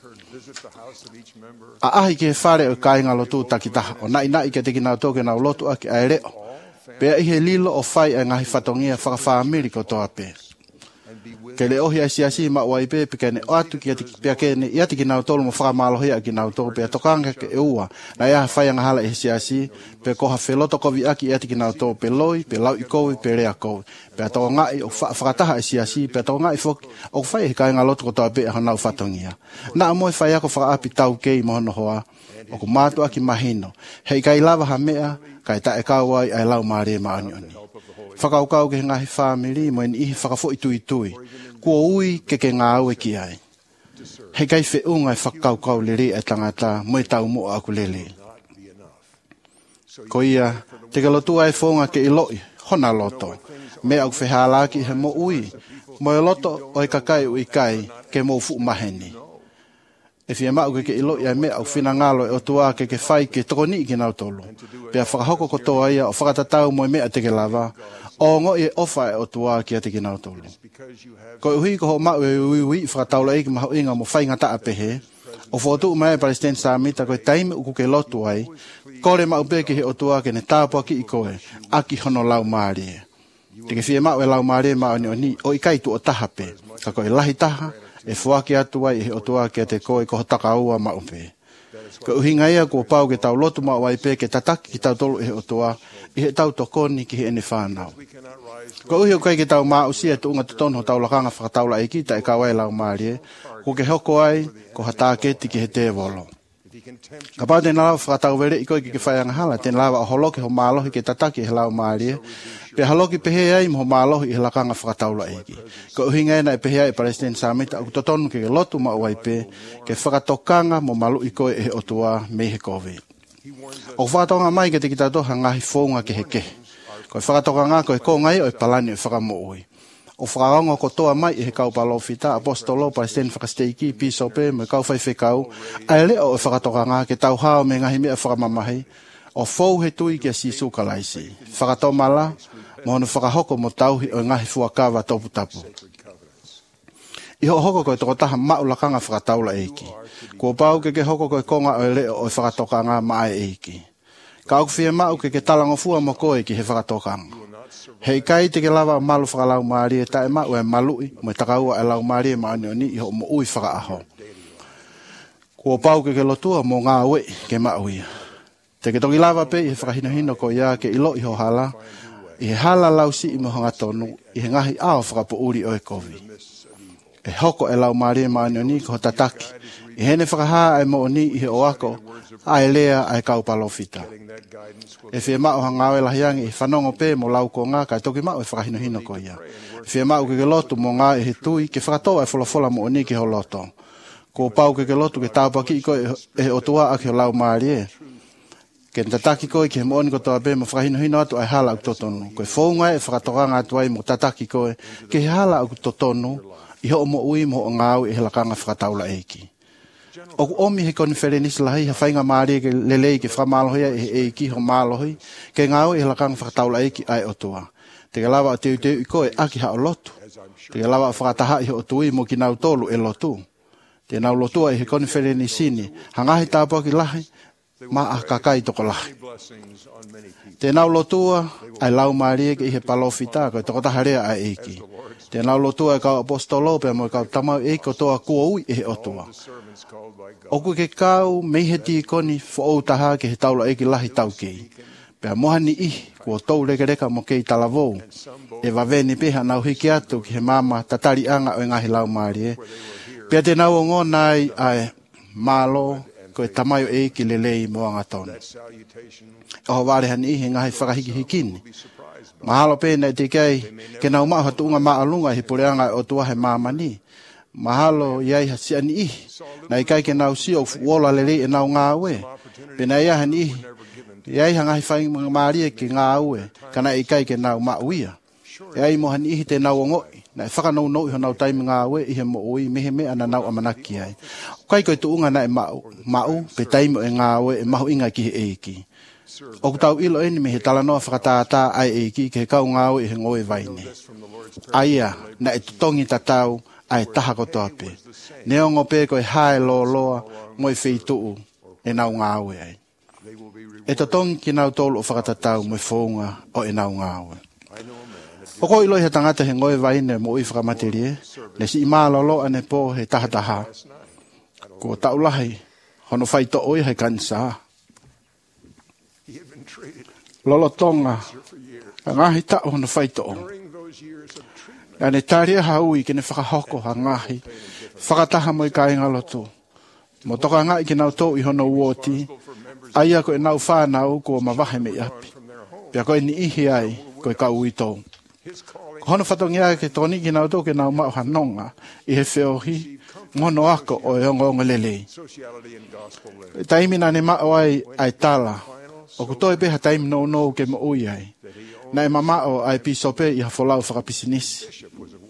A ahi ke whare o kai ngā lotu takitaha, o nai nai ke te ki nau tōke nau lotu aki ai reo. Pea ihe lilo o whai ai ngahi whatongia whakawhaamiri ko toa pe. Ke le ohi ai siasi ma wai pe pe kene o atu ki ati pea kene i ati ki nau tolu mo whakamallohia ki nau tolu pea tokanga ke e ua na ia whai anga hala e siasi pe koha wheloto kovi aki i ati ki nau tolu pe loi, pe lau i kovi, pe rea kovi pea tō ngai o whakataha e siasi pea tō ngai foki o whai he kai ngā loto ko toa pe ha nau whatongia na amoe whai ako whakaapi tau kei mohono hoa o ku mātu aki mahino hei kai lava ha mea kai ta e kauai ai lau maare maani oni whakaukau ke ngahi whamiri mo en ihi whakafo i tui tui kua ui ke ke ngā ue ki ai. Hei kai whiunga e whakaukau le re e tangata mo e tau mo aku lele. Ko ia, te ka lotu ai whonga ke i loi, hona loto. Me au whehalaki he mo ui, mo e loto o e kakai ui kai ke mo fu maheni. E whia mau ke ke i loi ai me au whina ngalo e o tua ke ke whai ke tokoni ki nau tolu. Pea whakahoko ko toa ia o whakatatau mo e mea te ke lava, o ngo e ofa e o tua ki ate ki nau tolu. Ko hui ko ho mau e ui ui whakataula e ki maho inga mo whainga taa pehe, o whotu mai President Samita ko e taime uku ke lotu ai, kore mau pe ke he o tua ke ne tāpua ki i koe, aki hono lau maari e. Te ke whie mau e lau maari e mao ni o ni, o i kai tu o taha pe, ka koe lahi taha, e fuaki atu ai e he o tua ke te koe ko ho takaua mau pe. Ko uhinga ia ko pau ke tau lotu mau ai pe ke tataki ki tau tolu e he o tua, i he tau tokoni ki he ene whanau. Ko uhi o kai ke tau maa usia tu unga tutono tau lakanga whakataula e kita e kawai lau maari e, ko ke hoko ai, ko hataketi ki he te volo. Ka pau tēnā lawa whakatau vere i koe ki ke whaianga hala, tēnā lawa o holoki ho mālohi ke tataki he lau maari e, pe haloki pehe ai mo mālohi i he lakanga whakataula e ki. Ko uhi ngaina e pehe ai President Samita aku totonu ke ke lotu mau ai pe, ke whakatokanga mo malu i koe e he otua me he COVID. O whātonga mai ke te ki tatoha ngahi whonga ke he kehe. Ko e whakatoka ngā ko e ko ngai o e palani e whakamo ui. O whakaongo ko toa mai e he kau palofita, apostolo, President whakasteiki, pisope, me kau whai whekau, ai leo e whakatoka ngā ke tau hao me ngahi mea whakamamahi, o fou he tui ki a sisu kalaisi. Whakatomala, mohono whakahoko mo tauhi o ngahi fuakawa topu tapu. Iho hoko ko e toko taha maulakanga whakataula eiki. Kua pau ke ke hoko ko e konga o e leo o e whakatoka ngā maae eiki. Ka aku whia mau ke ke talango fua mo koe ki he whakatokanga. Hei kai te ke lava malu whakalau maari e tae mau e malui mo e takaua e lau maari e maani o ni iho mo ui whakaaho. Kua pau ke ke lotua mo ngā ue ke mau ia. Te ke toki lava pe i he whakahinohino ko ia ke ilo iho hala, i he hala lau si i mo hanga tonu, i he ngahi ao whakapo uri o e kovi. E hoko e lau maari e maani o ni ko tataki, i hene whakahaa e mo o ni i he oako, ai lea ai kau palofita. E whia mao hangawe lahiangi i whanongo pē mo lau ko ngā kai toki mao e whakahinohino ko ia. Whia mao ke ke lotu mo ngā e he tui ke whakatoa e wholafola mo o ni ki ho loto. Ko pau ke ke lotu ke tāpaki i ko e he otua a ki ho lau maari e. Ke tataki koe ki he mooni ko toa pē mo whakahinohino atu ai hala au totonu. Ko e whaunga e whakatoa ngā tuai mo tataki koe ke he hala au totonu i ho mo ui mo o ngāu e he lakanga whakataula eiki. O ku omi he konferenis lahi ha whainga maari ke lelei ke whamalohi e e ki ho malohi ke ngau e lakang whakataula e ki ai otua. Te lawa te te i koe aki ha o lotu. Te lawa whakataha i o tui mo ki nau tolu e lotu. Te nau lotua e he konferenisini hangahi tāpua ki lahi ma a kakai toko lahi. Te nau lotua ai lau maari ke i he palofita koe toko taharea ai eiki. Te nau lotua e kau apostolo pe mo e kau tamau e ko toa kua ui e he otua. Oku ke kau mei he ti koni fo ou taha ke he taula eki lahi tau kei. Pea mohani i kua tau reka reka mo kei talavou. E waveni peha nau hiki atu ki he mama tatari anga o ngahi lau maari e. Pea te nau o ngona ai ai malo ko e tamayo e ki lelei moanga tonu. Oho ware hani i he ngahi whakahiki hikini. Mahalo pēna e te kei ke nau maa hatuunga maa alunga hi pureanga o tua he mama ni. Mahalo iai ha siani i. Na i kai ke nau si o wola lelei e nau ngā ue. Pēna ia hani i. Iai ha ngahi whaingi mga maari e ki ngā ue. Kana i kai ke nau maa uia. Iai mo hani i te nau o ngoi. Na e whakanau no i ho nau taimi ngā ue i he mo ui mehe mea na nau amanaki ai. Kai koe tuunga na e mau. Mau pe taimi e ngā ue e mahu inga ki he eiki. O kutau ilo eni me he talanoa whakatātā ai eiki ke he kau ngāu i he ngoe vaine. Aia, na e tutongi tatau ai taha kotoa pe. Neongo pe koe hae lo loa moe wheituu e nau ngāu ai. E tutongi ki nau tolu o whakatatau moe whounga o e nau ngāu. O ko ilo i he tangata he ngoe vaine mo i whakamaterie, ne si i mālolo ane po he taha taha. Ko taulahi, hono whaito oi he kansaa. Lolo tonga, a ngahi tau hono whaito o. A ne tāria haui ke ne whakahoko ha ngahi, whakataha mo i kai ngalotu. Mo toka ngai ke nau tō i hono uoti, aia ko e nau whānau ko mawahe me api. Pia koe ni ihi ai, ko e kau i tō. Hono whatongi ai ke tōni ki nau tō ke nau mau hanonga, i he whiohi, ngono ako o e ongo ongo lelei. E taimina ne mao ai ai tala, o kutoe peha taimi no no ke mo ui ai. Na e mamao ai pisope i ha folau whakapisinisi.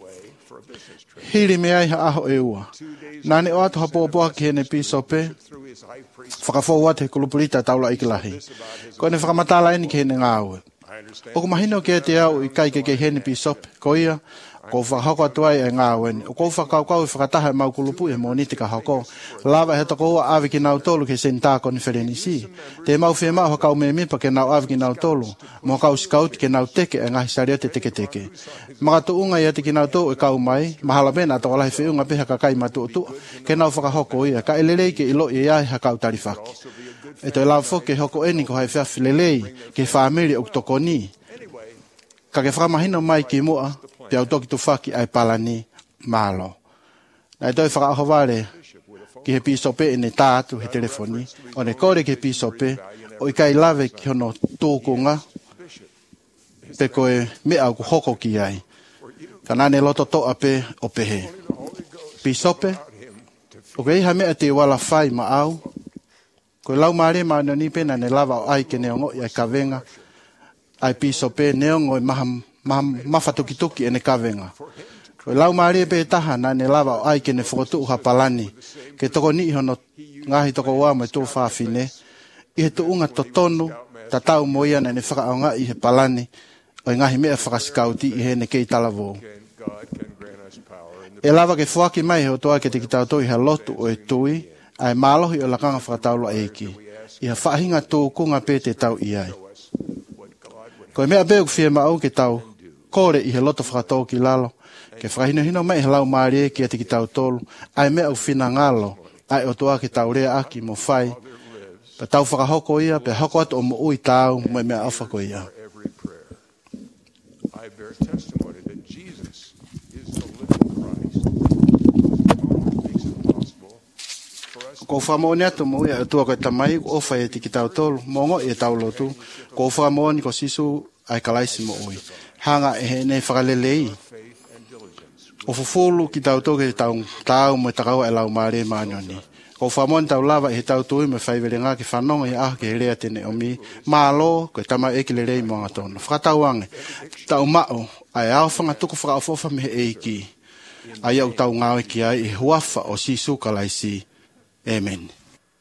Hiri me ai ha aho e ua. Nane o atu ha pōpoa ki hene pisope, whakafou ate kulupurita taula ikilahi. Ko ne whakamatala eni ki hene ngāue. O kumahino ke te au i kai ke ke hene pisope, ko ia, ko whakahoko atuai e ngāue ni. O ko whakaukau i whakataha e mau kulupu e mo niti ka hoko. Lava he toko ua awi ki nau tolu ke sen tā konferenisi. Te mau whea mau hakau me mipa ke nau awi ki nau tolu. Mo hakau sikauti ke nau teke e ngahi saria te teke teke. Maka tuunga i ati ki nau tolu e kau mai. Mahala pena ato walahi whiunga peha ka kai matu utu. Ke nau whakahoko ia. Ka elelei ke ilo i ai hakau tarifaki. E toi lau foke hoko eni ko hai whiawhi lelei ke whaamiri o kutoko ni. Ka ke whakamahino mai ki mua. Te au toki tu whaki ai palani malo. Nai toi whakaaho ware ki he pisope e ne tātu he telefoni. O ne kore ki he pisope o i kai lave ki hono tūkunga pe koe me au ku hoko ki ai. Ka nane loto toa pe o pehe. Pisope o ke iha mea te wala whai ma au. Koe lau maare ma no ni pena ne lava o ai ke neongo i ai kawenga. Ai pisope neongo i maham mawhatukituki e ne kawenga. Koe lau maari e pe taha na ne lava o ai ke ne whakotu uha palani. Ke toko ni hono ngahi toko wā mai tō whāwhine. I he tuunga to tonu, ta tau moia na ne whakaonga i he palani. O ngahi mea whakasikauti i he ne kei talavō. E lava ke whaki mai he o toa ke te ki tau tō i he lotu o e tui. Ai mālohi o lakanga whakataula eiki. I ha whahinga tō kunga pe te tau i ai. Koe mea beo ku whia mau ke tau kore i he loto whakatau ki lalo. Ke whakahino hino mai he lau maari e ki ati ki tau tolu. Ai mea u whina ngalo. Ai o toa ke tau rea aki mo whai. Pa tau whakahoko ia, pe hoko atu o mo ui tau, mo mea awhako ia. Ko whamoni atu mo ia tua koe tamai, o whai e tiki tau tolu, mongo i e tau lotu. Ko whamoni ko sisu ai kalaisi mo ui. Hanga e he ne whakalelei. O fufulu ki tau toke tau tau mo takaua e lau maare maanoni. Ko whamoni tau lava i he tau tui me whaiwere ngā ki whanonga i ah ke rea tene o mi. Mālo, koe tamai e ki le rei mo ngatono. Whakatauange, tau mao, ai au whanga tuku whakaofofa me he eiki. Ai au tau ngāwe ki ai i huafa o sisu kalaisi. Amen.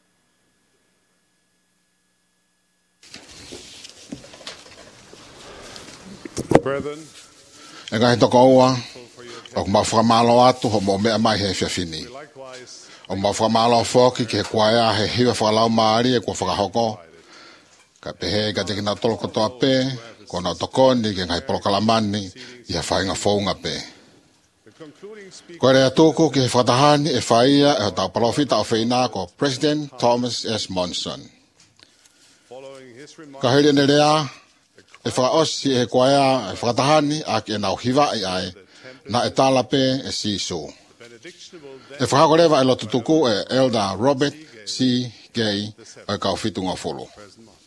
Brethren, E ngai toko ua, o ma whakamalo atu ho mo mea mai he whiawhini. likewise, O ma whakamalo whoki ke kwaea he hiwa whakalau maari e kua whakahoko. Ka pehe ka te kina tolo kotoa pe, ko na tokoni ke ngai polokalamani i ha whainga whaunga pe. the concluding speaker Koe rea tōku ke he whatahani e whaia e ho tau palofita o whaina ko President Thomas S. Monson. following his remarks, Ka hele ne rea, e whakaosi e kwaea e whatahani a ke nau hiwa i ai, na e tala pe e siso. benediction will E then whakako rewa e lotu tuku e Elder Robert C. Gay o e kau whitunga wholo. President Monson.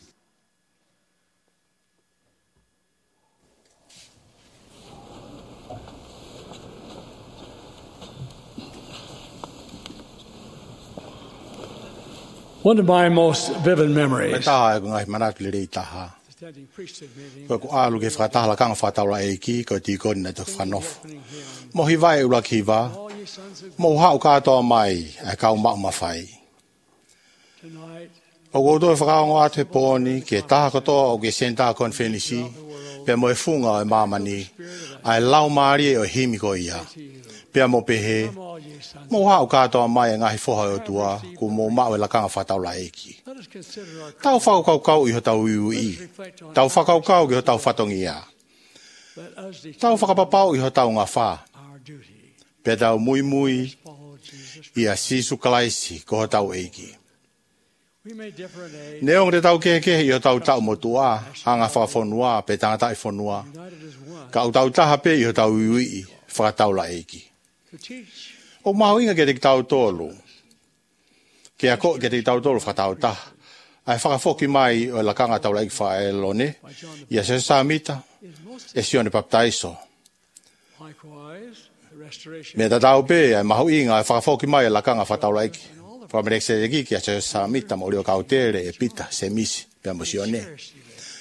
One of my most vivid memories Taha e ngai manatu le rei taha. attending priesthood meeting Ko ko alu ke whakatahala kanga whataula e ki, ko ti koni na te whanofu. Mo hi vai ula ki wa, all you sons of mo hau katoa mai e kau mau mawhai. tonight O koto e whakaongo atu e pōni, ke taha katoa o ke senta konfenisi, pe mo e funga o e mamani, ai lau maari e o himi ko ia. Pea mo pehe, from all you sons. mo hau katoa mai e ngahi whoha o tua, ku mo mau e lakanga whataula e ki. Let us consider our Tau whakau kau i ho tau iu i. Tau whakau kau i ho tau whatongi ia. let us determine Tau whakapapau i ho tau ngā whā. our duty. Pea tau mui mui Follow Jesus. i a sisu kalaisi ko ho tau eiki. We may differ in age, Neong te tau kehe i ho tau tau motua, hanga whakafonua, pe tangata i fonua. united as one, Ka au tau taha pe i ho tau iui i, whakataula eiki. to teach O mahu inga ke te tau tolu. Ke a ko ke te tau tolu whakatau taha. Ai whakafoki mai o lakanga tau laiki whaelone, i a se samita, is most e sione baptaiso. likewise the restoration Me ta tau pe, ai mahu inga, ai whakafoki mai o lakanga whatau laiki. Whamerek se eki ki a se samita, mo leo kautere e pita, se misi, pia mo sione. cherish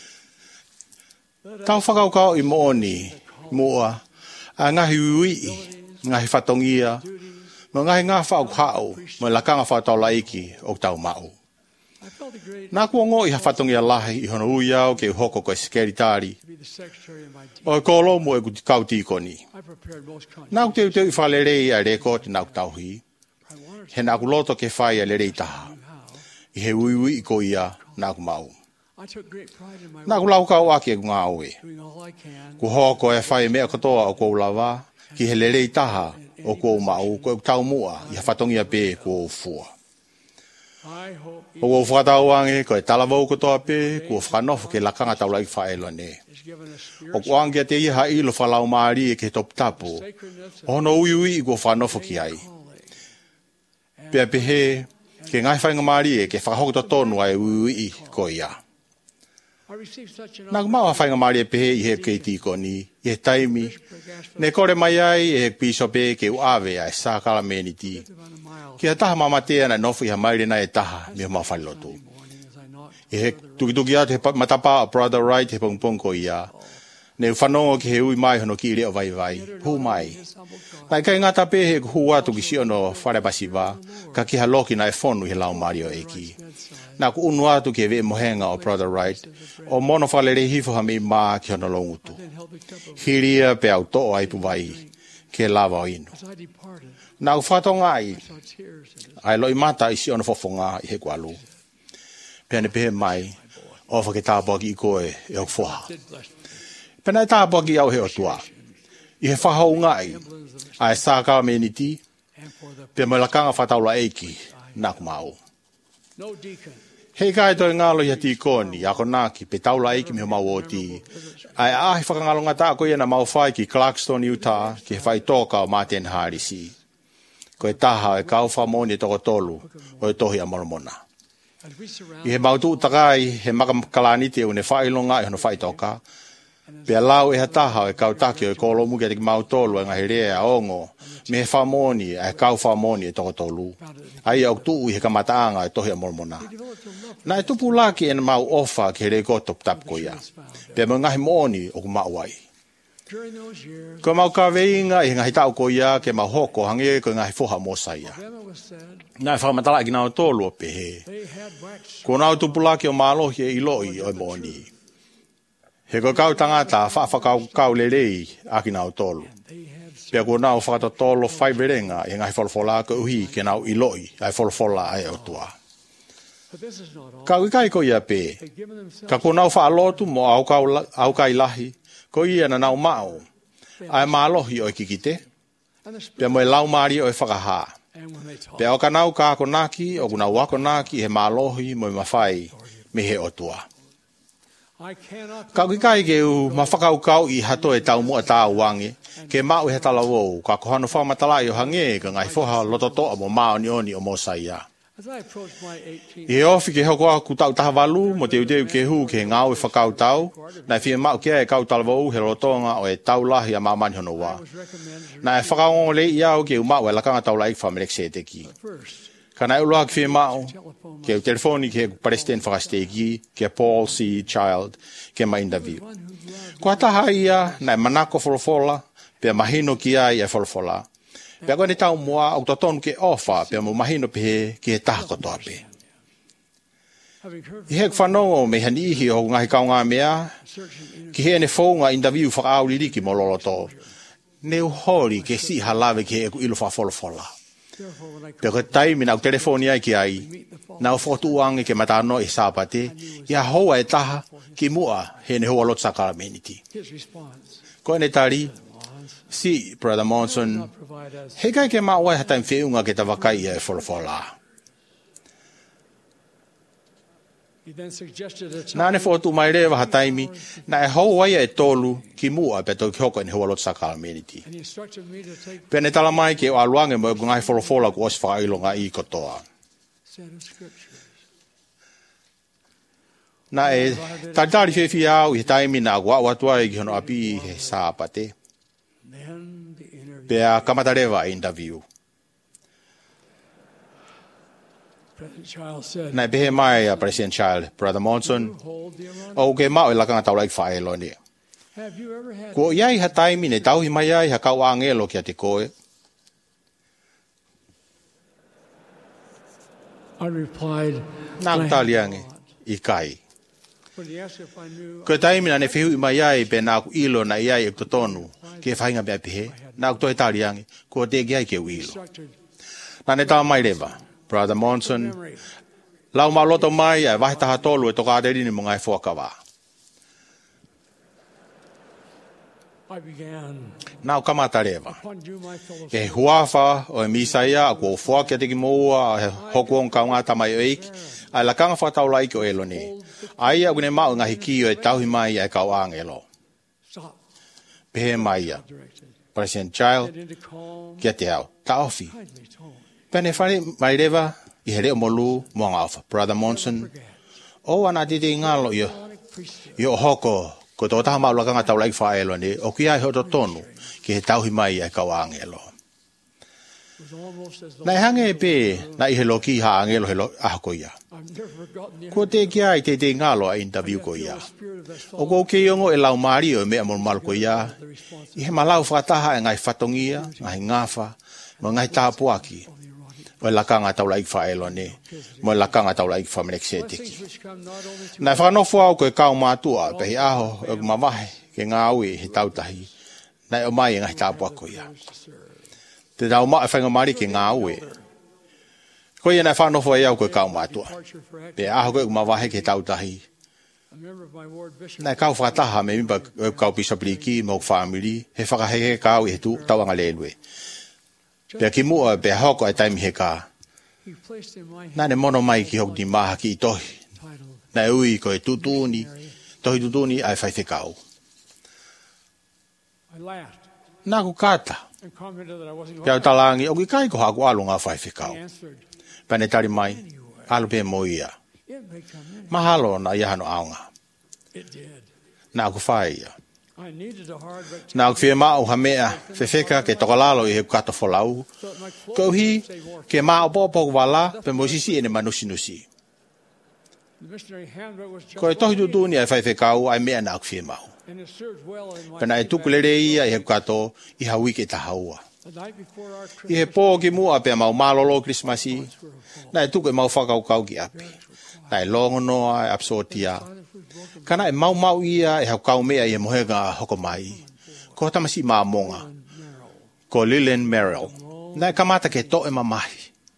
you. Tau whakaukau i mooni, mua, a ngahi ui, ngahi whatongia, mo ngahi ngā whaukau, mo lakanga whatau laiki o tau mau. I felt a great Nā kua ngō i ha whatongia lahi i hono ui au ke hoko ko e skeritari. to be the secretary of my team. O e kolo mo e ku kautikoni. I prepared most countries. Nā ku teu teu i whalerei a rekoti nā ku tauhi. I wanted to He nā ku loto ke whai a lerei taha. know how. I he ui ui i ko ia nā ku mau. I took great pride in my Nā ku work, lau kau ake ku ngā oe. doing all I can. Ku hoko e whai mea katoa o kou lawa. Ki he lerei taha o kou mau. Ko e tau mua i ha whatongia pe ko fua. I hope O kou whakatau ange ko e talawau katoa pe ko whanofu ke lakanga tau lai whaelo ne. is given a O spiritual ku ange te iha ilo whalau maari e ke top tapu. sacredness O no ui ui i ko whanofu ki ai. calling. Pea pehe ke ngai whainga maari e ke whakahoko tonu ai ui ui i ko ia. I received such an Nā ku maua whainga maari e pehe i he kei tiko ni, i he taimi. asked Ne kore mai ai e he piso pe ke uawe ai sākala meni ti. about a mile Ki ha taha mamatea na nofu i ha maire na e taha mi ha mawhailotu. morning as I knocked I he tukituki atu he pa- matapa a Brother Wright he pongpong ko ia. Ne whanongo ki he ui mai hono ki i reo vai vai. Hu mai. his humble call. Nai kai ngata pe he hu atu ki si ono whare basi wa. Ka ki ha loki na e whonu he lau Mario e ki. Nā ku unu atu ke ve mohenga o Brother Wright. O mono whalere hifo ha mi mā ki hono longutu. Then held the cup of Hiria pe au toa ai puwai. Ke lava o inu. as I departed. Nā ku whatonga ai. I saw tears in his Ai loi mata i si ono fofonga i he kualu. Pene pehe mai. O whake tāpaki i koe e o whoha. did bless me. Pena e tāpaki au he o tua. I he whahau ngai. Ai sākala me ni ti. And for the Pe mo lakanga whataula eiki. Nā ku mau. no deacon Hei kai toi ngalo i hati koni, ako naki, pe taula eiki miho mau o ti. Ai ahi whakangalo ngā tāko ia na mau whai ki Clarkston, Utah, ki he whai tōka o Martin Harisi. Ko e taha e kau whamoni e toko tolu, o e tohi a moromona. as we surround I he mautu utakai, he makakalaniti e une whailonga e hono whai toka. Pea lau e hataha e kau taki o e kolo muke te ki mau tolu e ngahi rea a ongo, me he whamoni e kau whamoni e toko tolu. Ai au tuu i he kamataanga e tohi a moromona. developed a love for Na e tupu laki e na mau ofa ke re ko top tap ko ia. Pe mo ngahi moni o ku mau ai. During those years, Ko mau ka veinga i ngai tau ko ia ke mau hoko hange ko ngai foha mo saia. then it was said Nai whakamatala ki nao tōlu pe he. they had waxed Ko nao tupula ki o malo he i loi o moni. He ko kau tangata whakau kau lelei a ki nao tōlu. they had Pea ko nao whakata tōlo whaiverenga i ngai wholofola ka uhi ke nao i loi ai wholofola ai o tua. but this is not all. Kau i kai ko ia pe. They'd given themselves Ka ko nao whaalotu mo au kau la- au kai lahi. Ko ia na nao mao. Ai malohi o i kikite. and the Pea spirit, mo e lau maari o e whakaha. and when they talked, Pea o ka nau ka ko naki o kuna wako naki he malohi mo i mawhai me he o tua. I cannot Ka ki kai ke u mawhakau kau i hato e tau mua tā wange. Ke mau i he tala wou. Ka kohano whamatalai o hange ka ngai whoha lototoa mo mao ni oni o mo saia. as I approached my eighteenth I ofi ke hoko aku tau taha walu mo te uteu ke hu ke ngau e whakau tau. Nai whia mau ke e kau tala wou he lotonga o e tau lahi a mamani hono wā. I was recommended Nai whakau le i au ke u mau e lakanga tau laik whamelek se te ki. first Ka nai uloa ki whia mau. telephone Ke u telefoni ke Palestine whakastegi, ke Paul C. Child, ke ma interview. one who loved Kua taha ia, nai manako wholofola, pia mahino ki ai e wholofola. Pia koe ni tau mua, au totonu ke ofa, pia mo mahino pe ki he taha kotoa pe. having heard I hek whanongo me hani ihi o ngahi kaunga mea, searching ki he ne whaunga interview whakauli riki mo loloto. Neu hori ke si halawe ke e ku ilo wha wholofola. therefore when I Pia koe taimi nau telefoni ai ki ai, nau whotuange ke matano e sāpate, ia hoa e taha ki mua he ne hoa lotsa karaminiti. his response Koe ne tari, was si, Brother Monson, not provide us he kai ke maua e hatai whiunga ke tawakai e wholofola. he then suggested a Nā ne time whotu mai rewa hataimi, na e hou ai e tolu ki mua pe tau ki hoko e ne hoa lotsa karaminiti. and he instructed me to take Pea ne tala mai ke o aluange mo e ngai wholofola ku osi whakailonga i kotoa. set of scriptures. Na e taritari whiwhi au i he taimi na kua watua e ki hono api he sāpate. Then the interview. Pea kamatarewa e interview. President Child said, Na e pehe mai a President Child, Brother Monson, "You hold the honor. o ke mau e lakanga tau laik whaelo ni. Have you ever had Ko iai ha taimi ne tauhi mai ai ha kau angelo ki a te koe. I replied, Nā "I kutali have ange, not." i kai. When he asked if I knew, Ko taimi na ne whihu i mai ai pe nā ku ilo na iai e kutotonu, ke whainga mea pihe, nā kutoe tali ange, ko te ki ai ke uilo. instructed Nā ne tā mai rewa, Brother Monson, memory. lau ma loto mai ai wahi taha tolu e toka aderi ni mo ngai whuakawa. I began Nā u kamata rewa. upon you, my fellow E huafa o e misaia a kua fua kia teki moua e hoku on kaunga tamai o eiki. Ai lakanga whatau laiki o elo ne. Ai a gune mau ngahi ki o e tauhi mai ai kau angelo. stop, Pehe mai ia. directed, President Child, get into calm, kia te au. Ta ofi. kindly tone. Pene whare mai rewa, i he reo molu, mo ngawha. Brother Monson, Forget. o ana tite i ngalo i o, Priesthood. i o hoko, ko tō taha mau lakanga tau laiki wha elo ne, o ki ai hoto tonu, ki he tauhi mai ai kau angelo. It was almost as though Nai hange e pē, na i he loki ha angelo he lo ahoko ia. I've never forgotten the Ko te kia i te te ngalo a interview ko feel ia. the spirit of that O fellow, ko ke iongo e lau maari o e mea malu ko ia. the responsibility I he malau whataha e ngai whatongia, ngai ngafa, mo ngai tāpuaki. of the erotic O e lakanga tau laik whaelo ne, mo e lakanga tau laik whamelek se blessings teki. which come not only to Nai whanofo au ko e kau mātua, pe he aho e kumawahe, ke ngā ui he tautahi. Nai o mai e ngai tāpuako ia. others to serve. Te tau maa whainga mari ke ngā ui. Ko ia nai whanofo e au ko e kau mātua. Departure for action. Pe aho ko e kumawahe ke tautahi. A member of my ward bishop Nai kau whataha me mimpa e kau pisapiriki mo whamiri, he whakahehe kau i he tu tauanga lelue. Pea ki mua pe hoko e taimi he ka. he placed in my hand Nā ne mono mai ki hoki ni maha ki i tohi. titled Nā ui ko e tutuni, tohi tutuni ai whaife kau. I laughed Nā ku kāta, and commented that I wasn't pia going talangi, o ki kai ko haku alu ngā whaife to. kau. He answered, Pane tari mai, alu pe mo ia. it may come in. Mahalo na iahano aonga. It did. Nā ku whai ia. I needed a hard but Nā ku whia mao ha mea, whewheka ke tokalalo i he kata wholau. so that my Ko clothes hi, would stay warm. ke mao popo wala, pe mo sisi ene manusi nusi. The missionary handbook was just Ko e tohi what I needed. tutuni ai whaife kau, ai mea nā ku whia mao. Pena e tuku lere ia i he kato i hawi ke tahaua. I he pō ki mua pe mau malolo Krismasi, na e tuku e mau whakaukau ki api. Na e longo noa e apsotia. Kana e mau mau ia e haukau mea i he mohenga hoko mai. Ko tamasi maa monga. Ko Lillian Merrill. Na e kamata ke to e mamahi.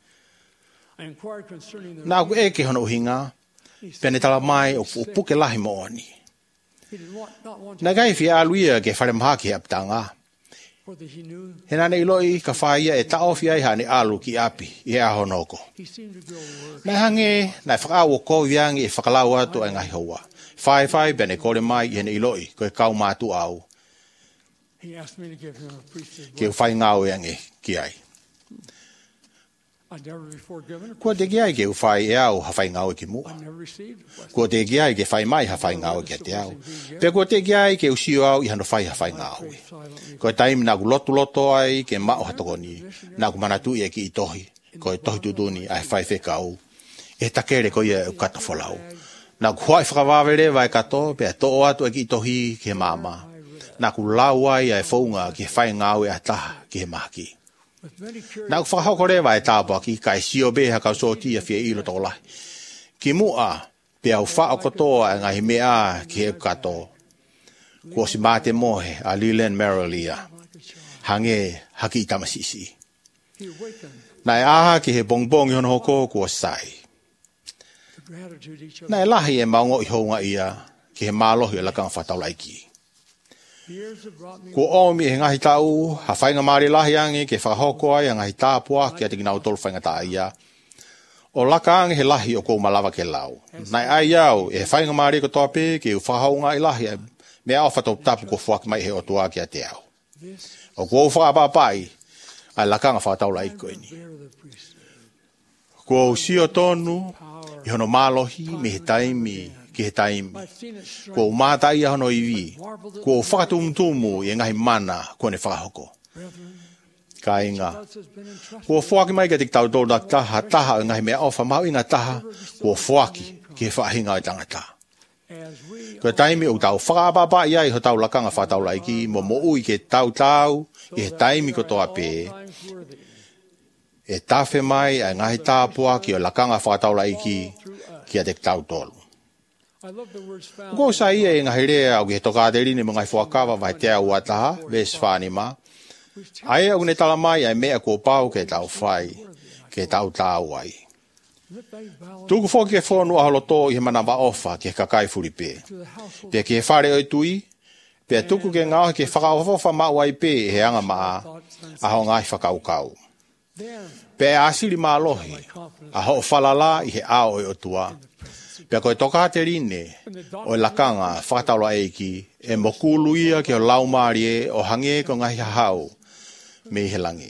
Na aku e ke hono uhinga, pene tala mai o puke lahi mo oni. Na gai fi aluia ke whare maha ki aptanga. He nane iloi ka whaia e tao fi ai hane alu ki api i e ahonoko. Na hange, na e whakaawo ko viangi e whakalau atu e ngai hoa. Whai whai bene kore mai i hene iloi ko e kau mātu au. Ke u whai ngau e ange ki ai. Kua te kia i ke u whai e au ha whai ngau e ki mua. Kua te kia i ke whai mai ha whai ngau e ke te au. Pe kua te kia i ke u sio au i hano whai ha whai ngau e. Ko e taimi nā ku lotu loto ai ke mao hatokoni. Nā ku manatu i e ki i tohi. Ko e tohi tutuni ai whai whekau. E takere ko i e u kata wholau. Nā ku hoai whakawawere vai kato pe a to o atu e ki i tohi ke mama. Nā ku lau ai e whaunga ke whai ngau e a taha ke maki. Nā ku whakahokore vai tāpua ki kai sio be ha kau soti a fia ilo tolai. Ki mua pe au whao kotoa e ngahi mea ki e kato. Kua si mate mohe a Lillian Merrill ia. Hange haki i tamasisi. Nā e aha ki he bongbong i hono hoko kua sai. Nā e lahi e maungo i hounga ia ki he mālohi e lakang whataulaiki. Kua omi e ngahi tau, ha whainga maari lahi ange ke whakahoko ai a ngahi tāpua ki a te kinau tolu whainga tā ia. O laka ange he lahi o kou malawa ke lau. Nai ai au e whainga maari ko toape ke u whakahaunga i lahi mea o whatau tapu ko whaki mai he o tua ki a te au. O kua u whakapapai, ai lakanga whataula iko ini. Kua u sio tonu, i hono mālohi me he taimi ki he taimi. Kua u mātai a hono iwi, kua u whakatumtumu i ngahi mana kua ne whakahoko. Ka inga. Kua whaki mai ka te tau tōru da taha, taha ngahi mea ofa mau inga taha, kua whaki ki he whahinga i tangata. Kua taimi o tau whakapapa ia i ho tau lakanga whatau laiki, mo mo ui ke tau tau, i he taimi ko toa pē. E tawhe mai a ngahi tāpua ki o lakanga whatau laiki ki a te tau tolu. Ko sa ia e ngahi rea au ki he tokāteri ni mo ngai whakawa vai te au ataha, ves whanima. Ai au ne tala mai ai mea kua pau ke tau whai, ke tau tāu ai. Tuku whoki e whonu aholoto i he manawa ofa ke kakai furi pē. Pea ke he whare oi tui, pea tuku ke ngāhi ke whakaofofa mau ai pē he anga maa, aho ngai whakaukau. Pea asiri maa lohi, aho whalala i he ao e o tua. Pea koe toka te rine, o e lakanga whakataula eiki, e mokulu ia ke o laumari e o hange ko ngahi hahau, me he langi.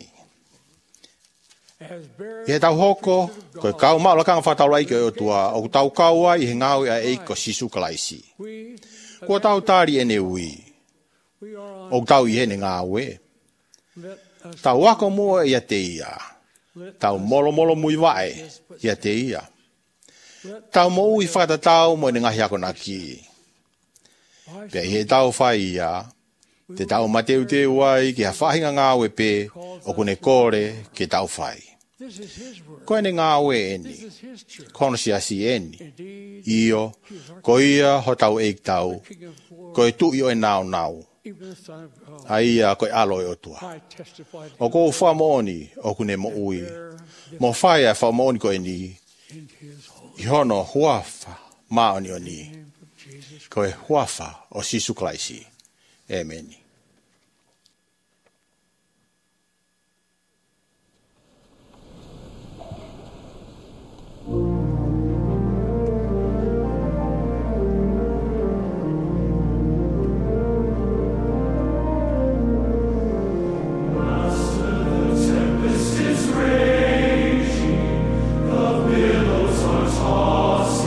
I he tau hoko, koe kau maa lakanga whakataula eiki o tua, o tau kaua i he ngau a eiko sisu kalaisi. Kua tau tari ene ui, o tau i hene ngā ue. Tau wako mua i a te ia, tau molo molo mui wae i a te ia. Tau mo ui whakatatau mo i ngahi ako naki. Pea i he tau whai ia, te tau mateu te uai ki ha whahinga ngā ue pe, o kune kore ke tau whai. Koe ne ngā ue eni, kono si asi eni, io, ko ia ho tau eik tau, koe tu i o e nau nau. Aia koe aloe o tua. O kou wha mooni o kune mo ui. Mo whai a wha mooni koe ni. I hono huafa maoni o ni. Koe huafa o Sisu Klaisi. Amen.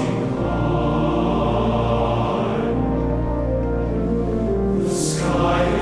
Sky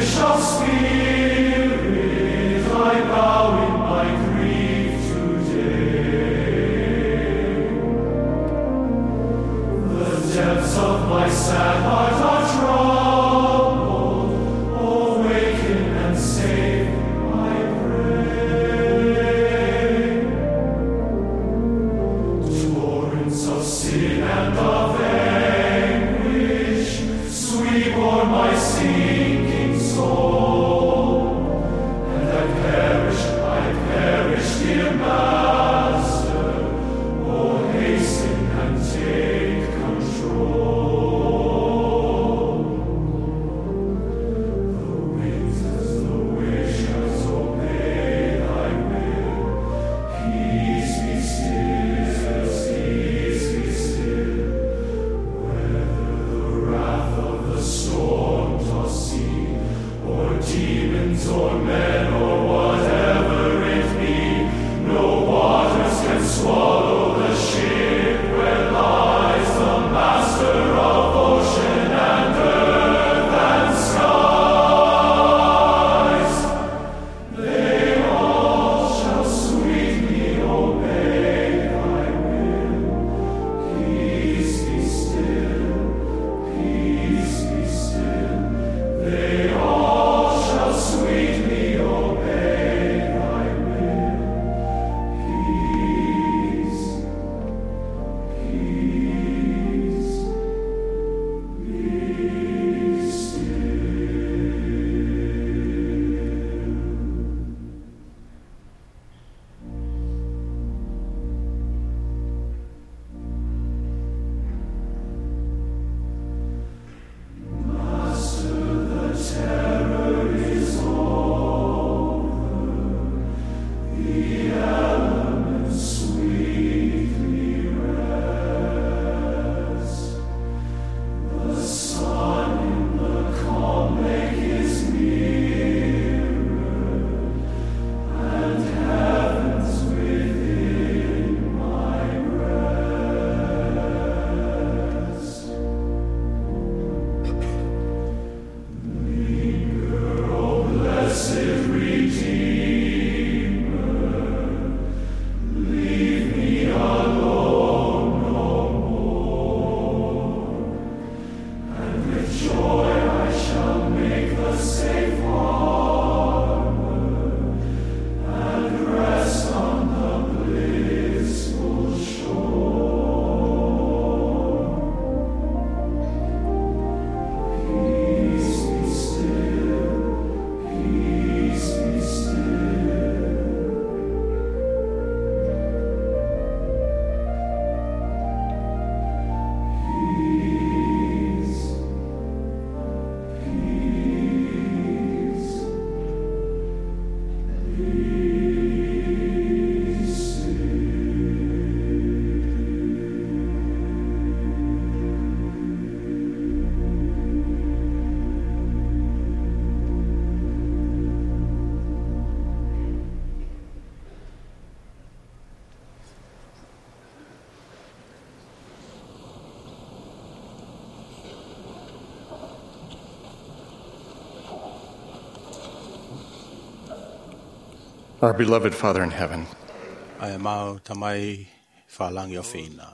Our beloved Father in heaven, ai mau tamai whalangi o whina.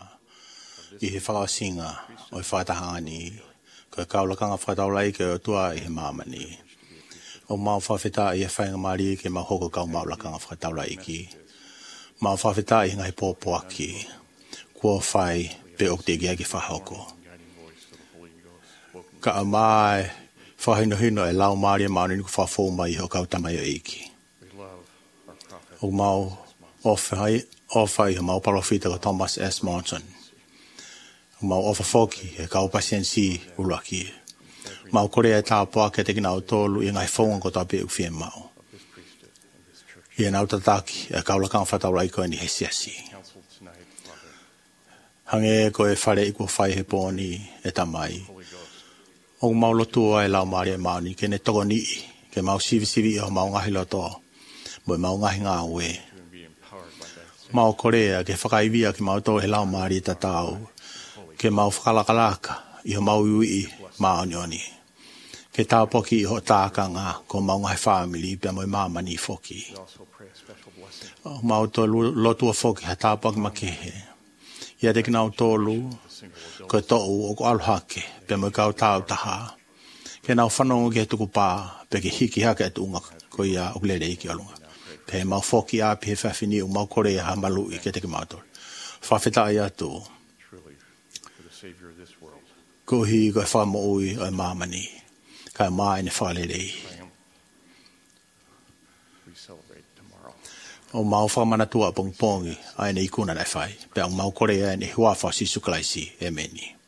I he whakasinga o i whaitahangani, ko e kaulakanga whaitaulai ke o tua i he mamani. O mau whawhita i e whainga mari ke mau hoko kau maulakanga whaitaulai ki. Mau whawhita i ngai pōpoaki, kua whai pe o te gia ki whahoko. Ka a mai whahino hino e lau mari e mauni ku whawhō mai i ho kau tamai o eiki. O mau ofai ofai mau parofita ko Thomas S. Monson. O mau ofa foki e kau pasiensi ulaki. Mau korea ta poa ke te kina o tolu i ngai fonga ko tape u fie mau. I nau tataki e kau lakang whataulai ko ni he siasi. Hange ko e whare i kua whai he pōni e tamai. O mau lotua e lau maari e mauni ke ne toko ni ke mau sivi sivi o mau ngahi lotoa. Mo mau ngahi ngā ue. Mau korea ke whakaivia ki mau tō he lau maari tatau. Ke mau whakalakalaka i ho mau iui maoni oni. Ke tā poki i ho tākanga ko maunga he family pe moi mamani foki. O mau tolu lotua foki ha tā poki makehe. Ia dek nau tolu ko to'u o ko aluhake pe moi kau tāu taha. Ke nau whanongu ke tuku pā pe ke hiki hake atu unga ko ia o lere iki alunga. Pe mau foki a pe whawhini o mau kore ha malu i ke teke mātori. Whawheta ia tu. Ko hi ko whamo ui o mamani. Kai mai ne whalere. O mau whamana tua pongpongi ai nei kuna nei whai. Pe au mau kore ai ne hua wha sisu klaisi. Emeni.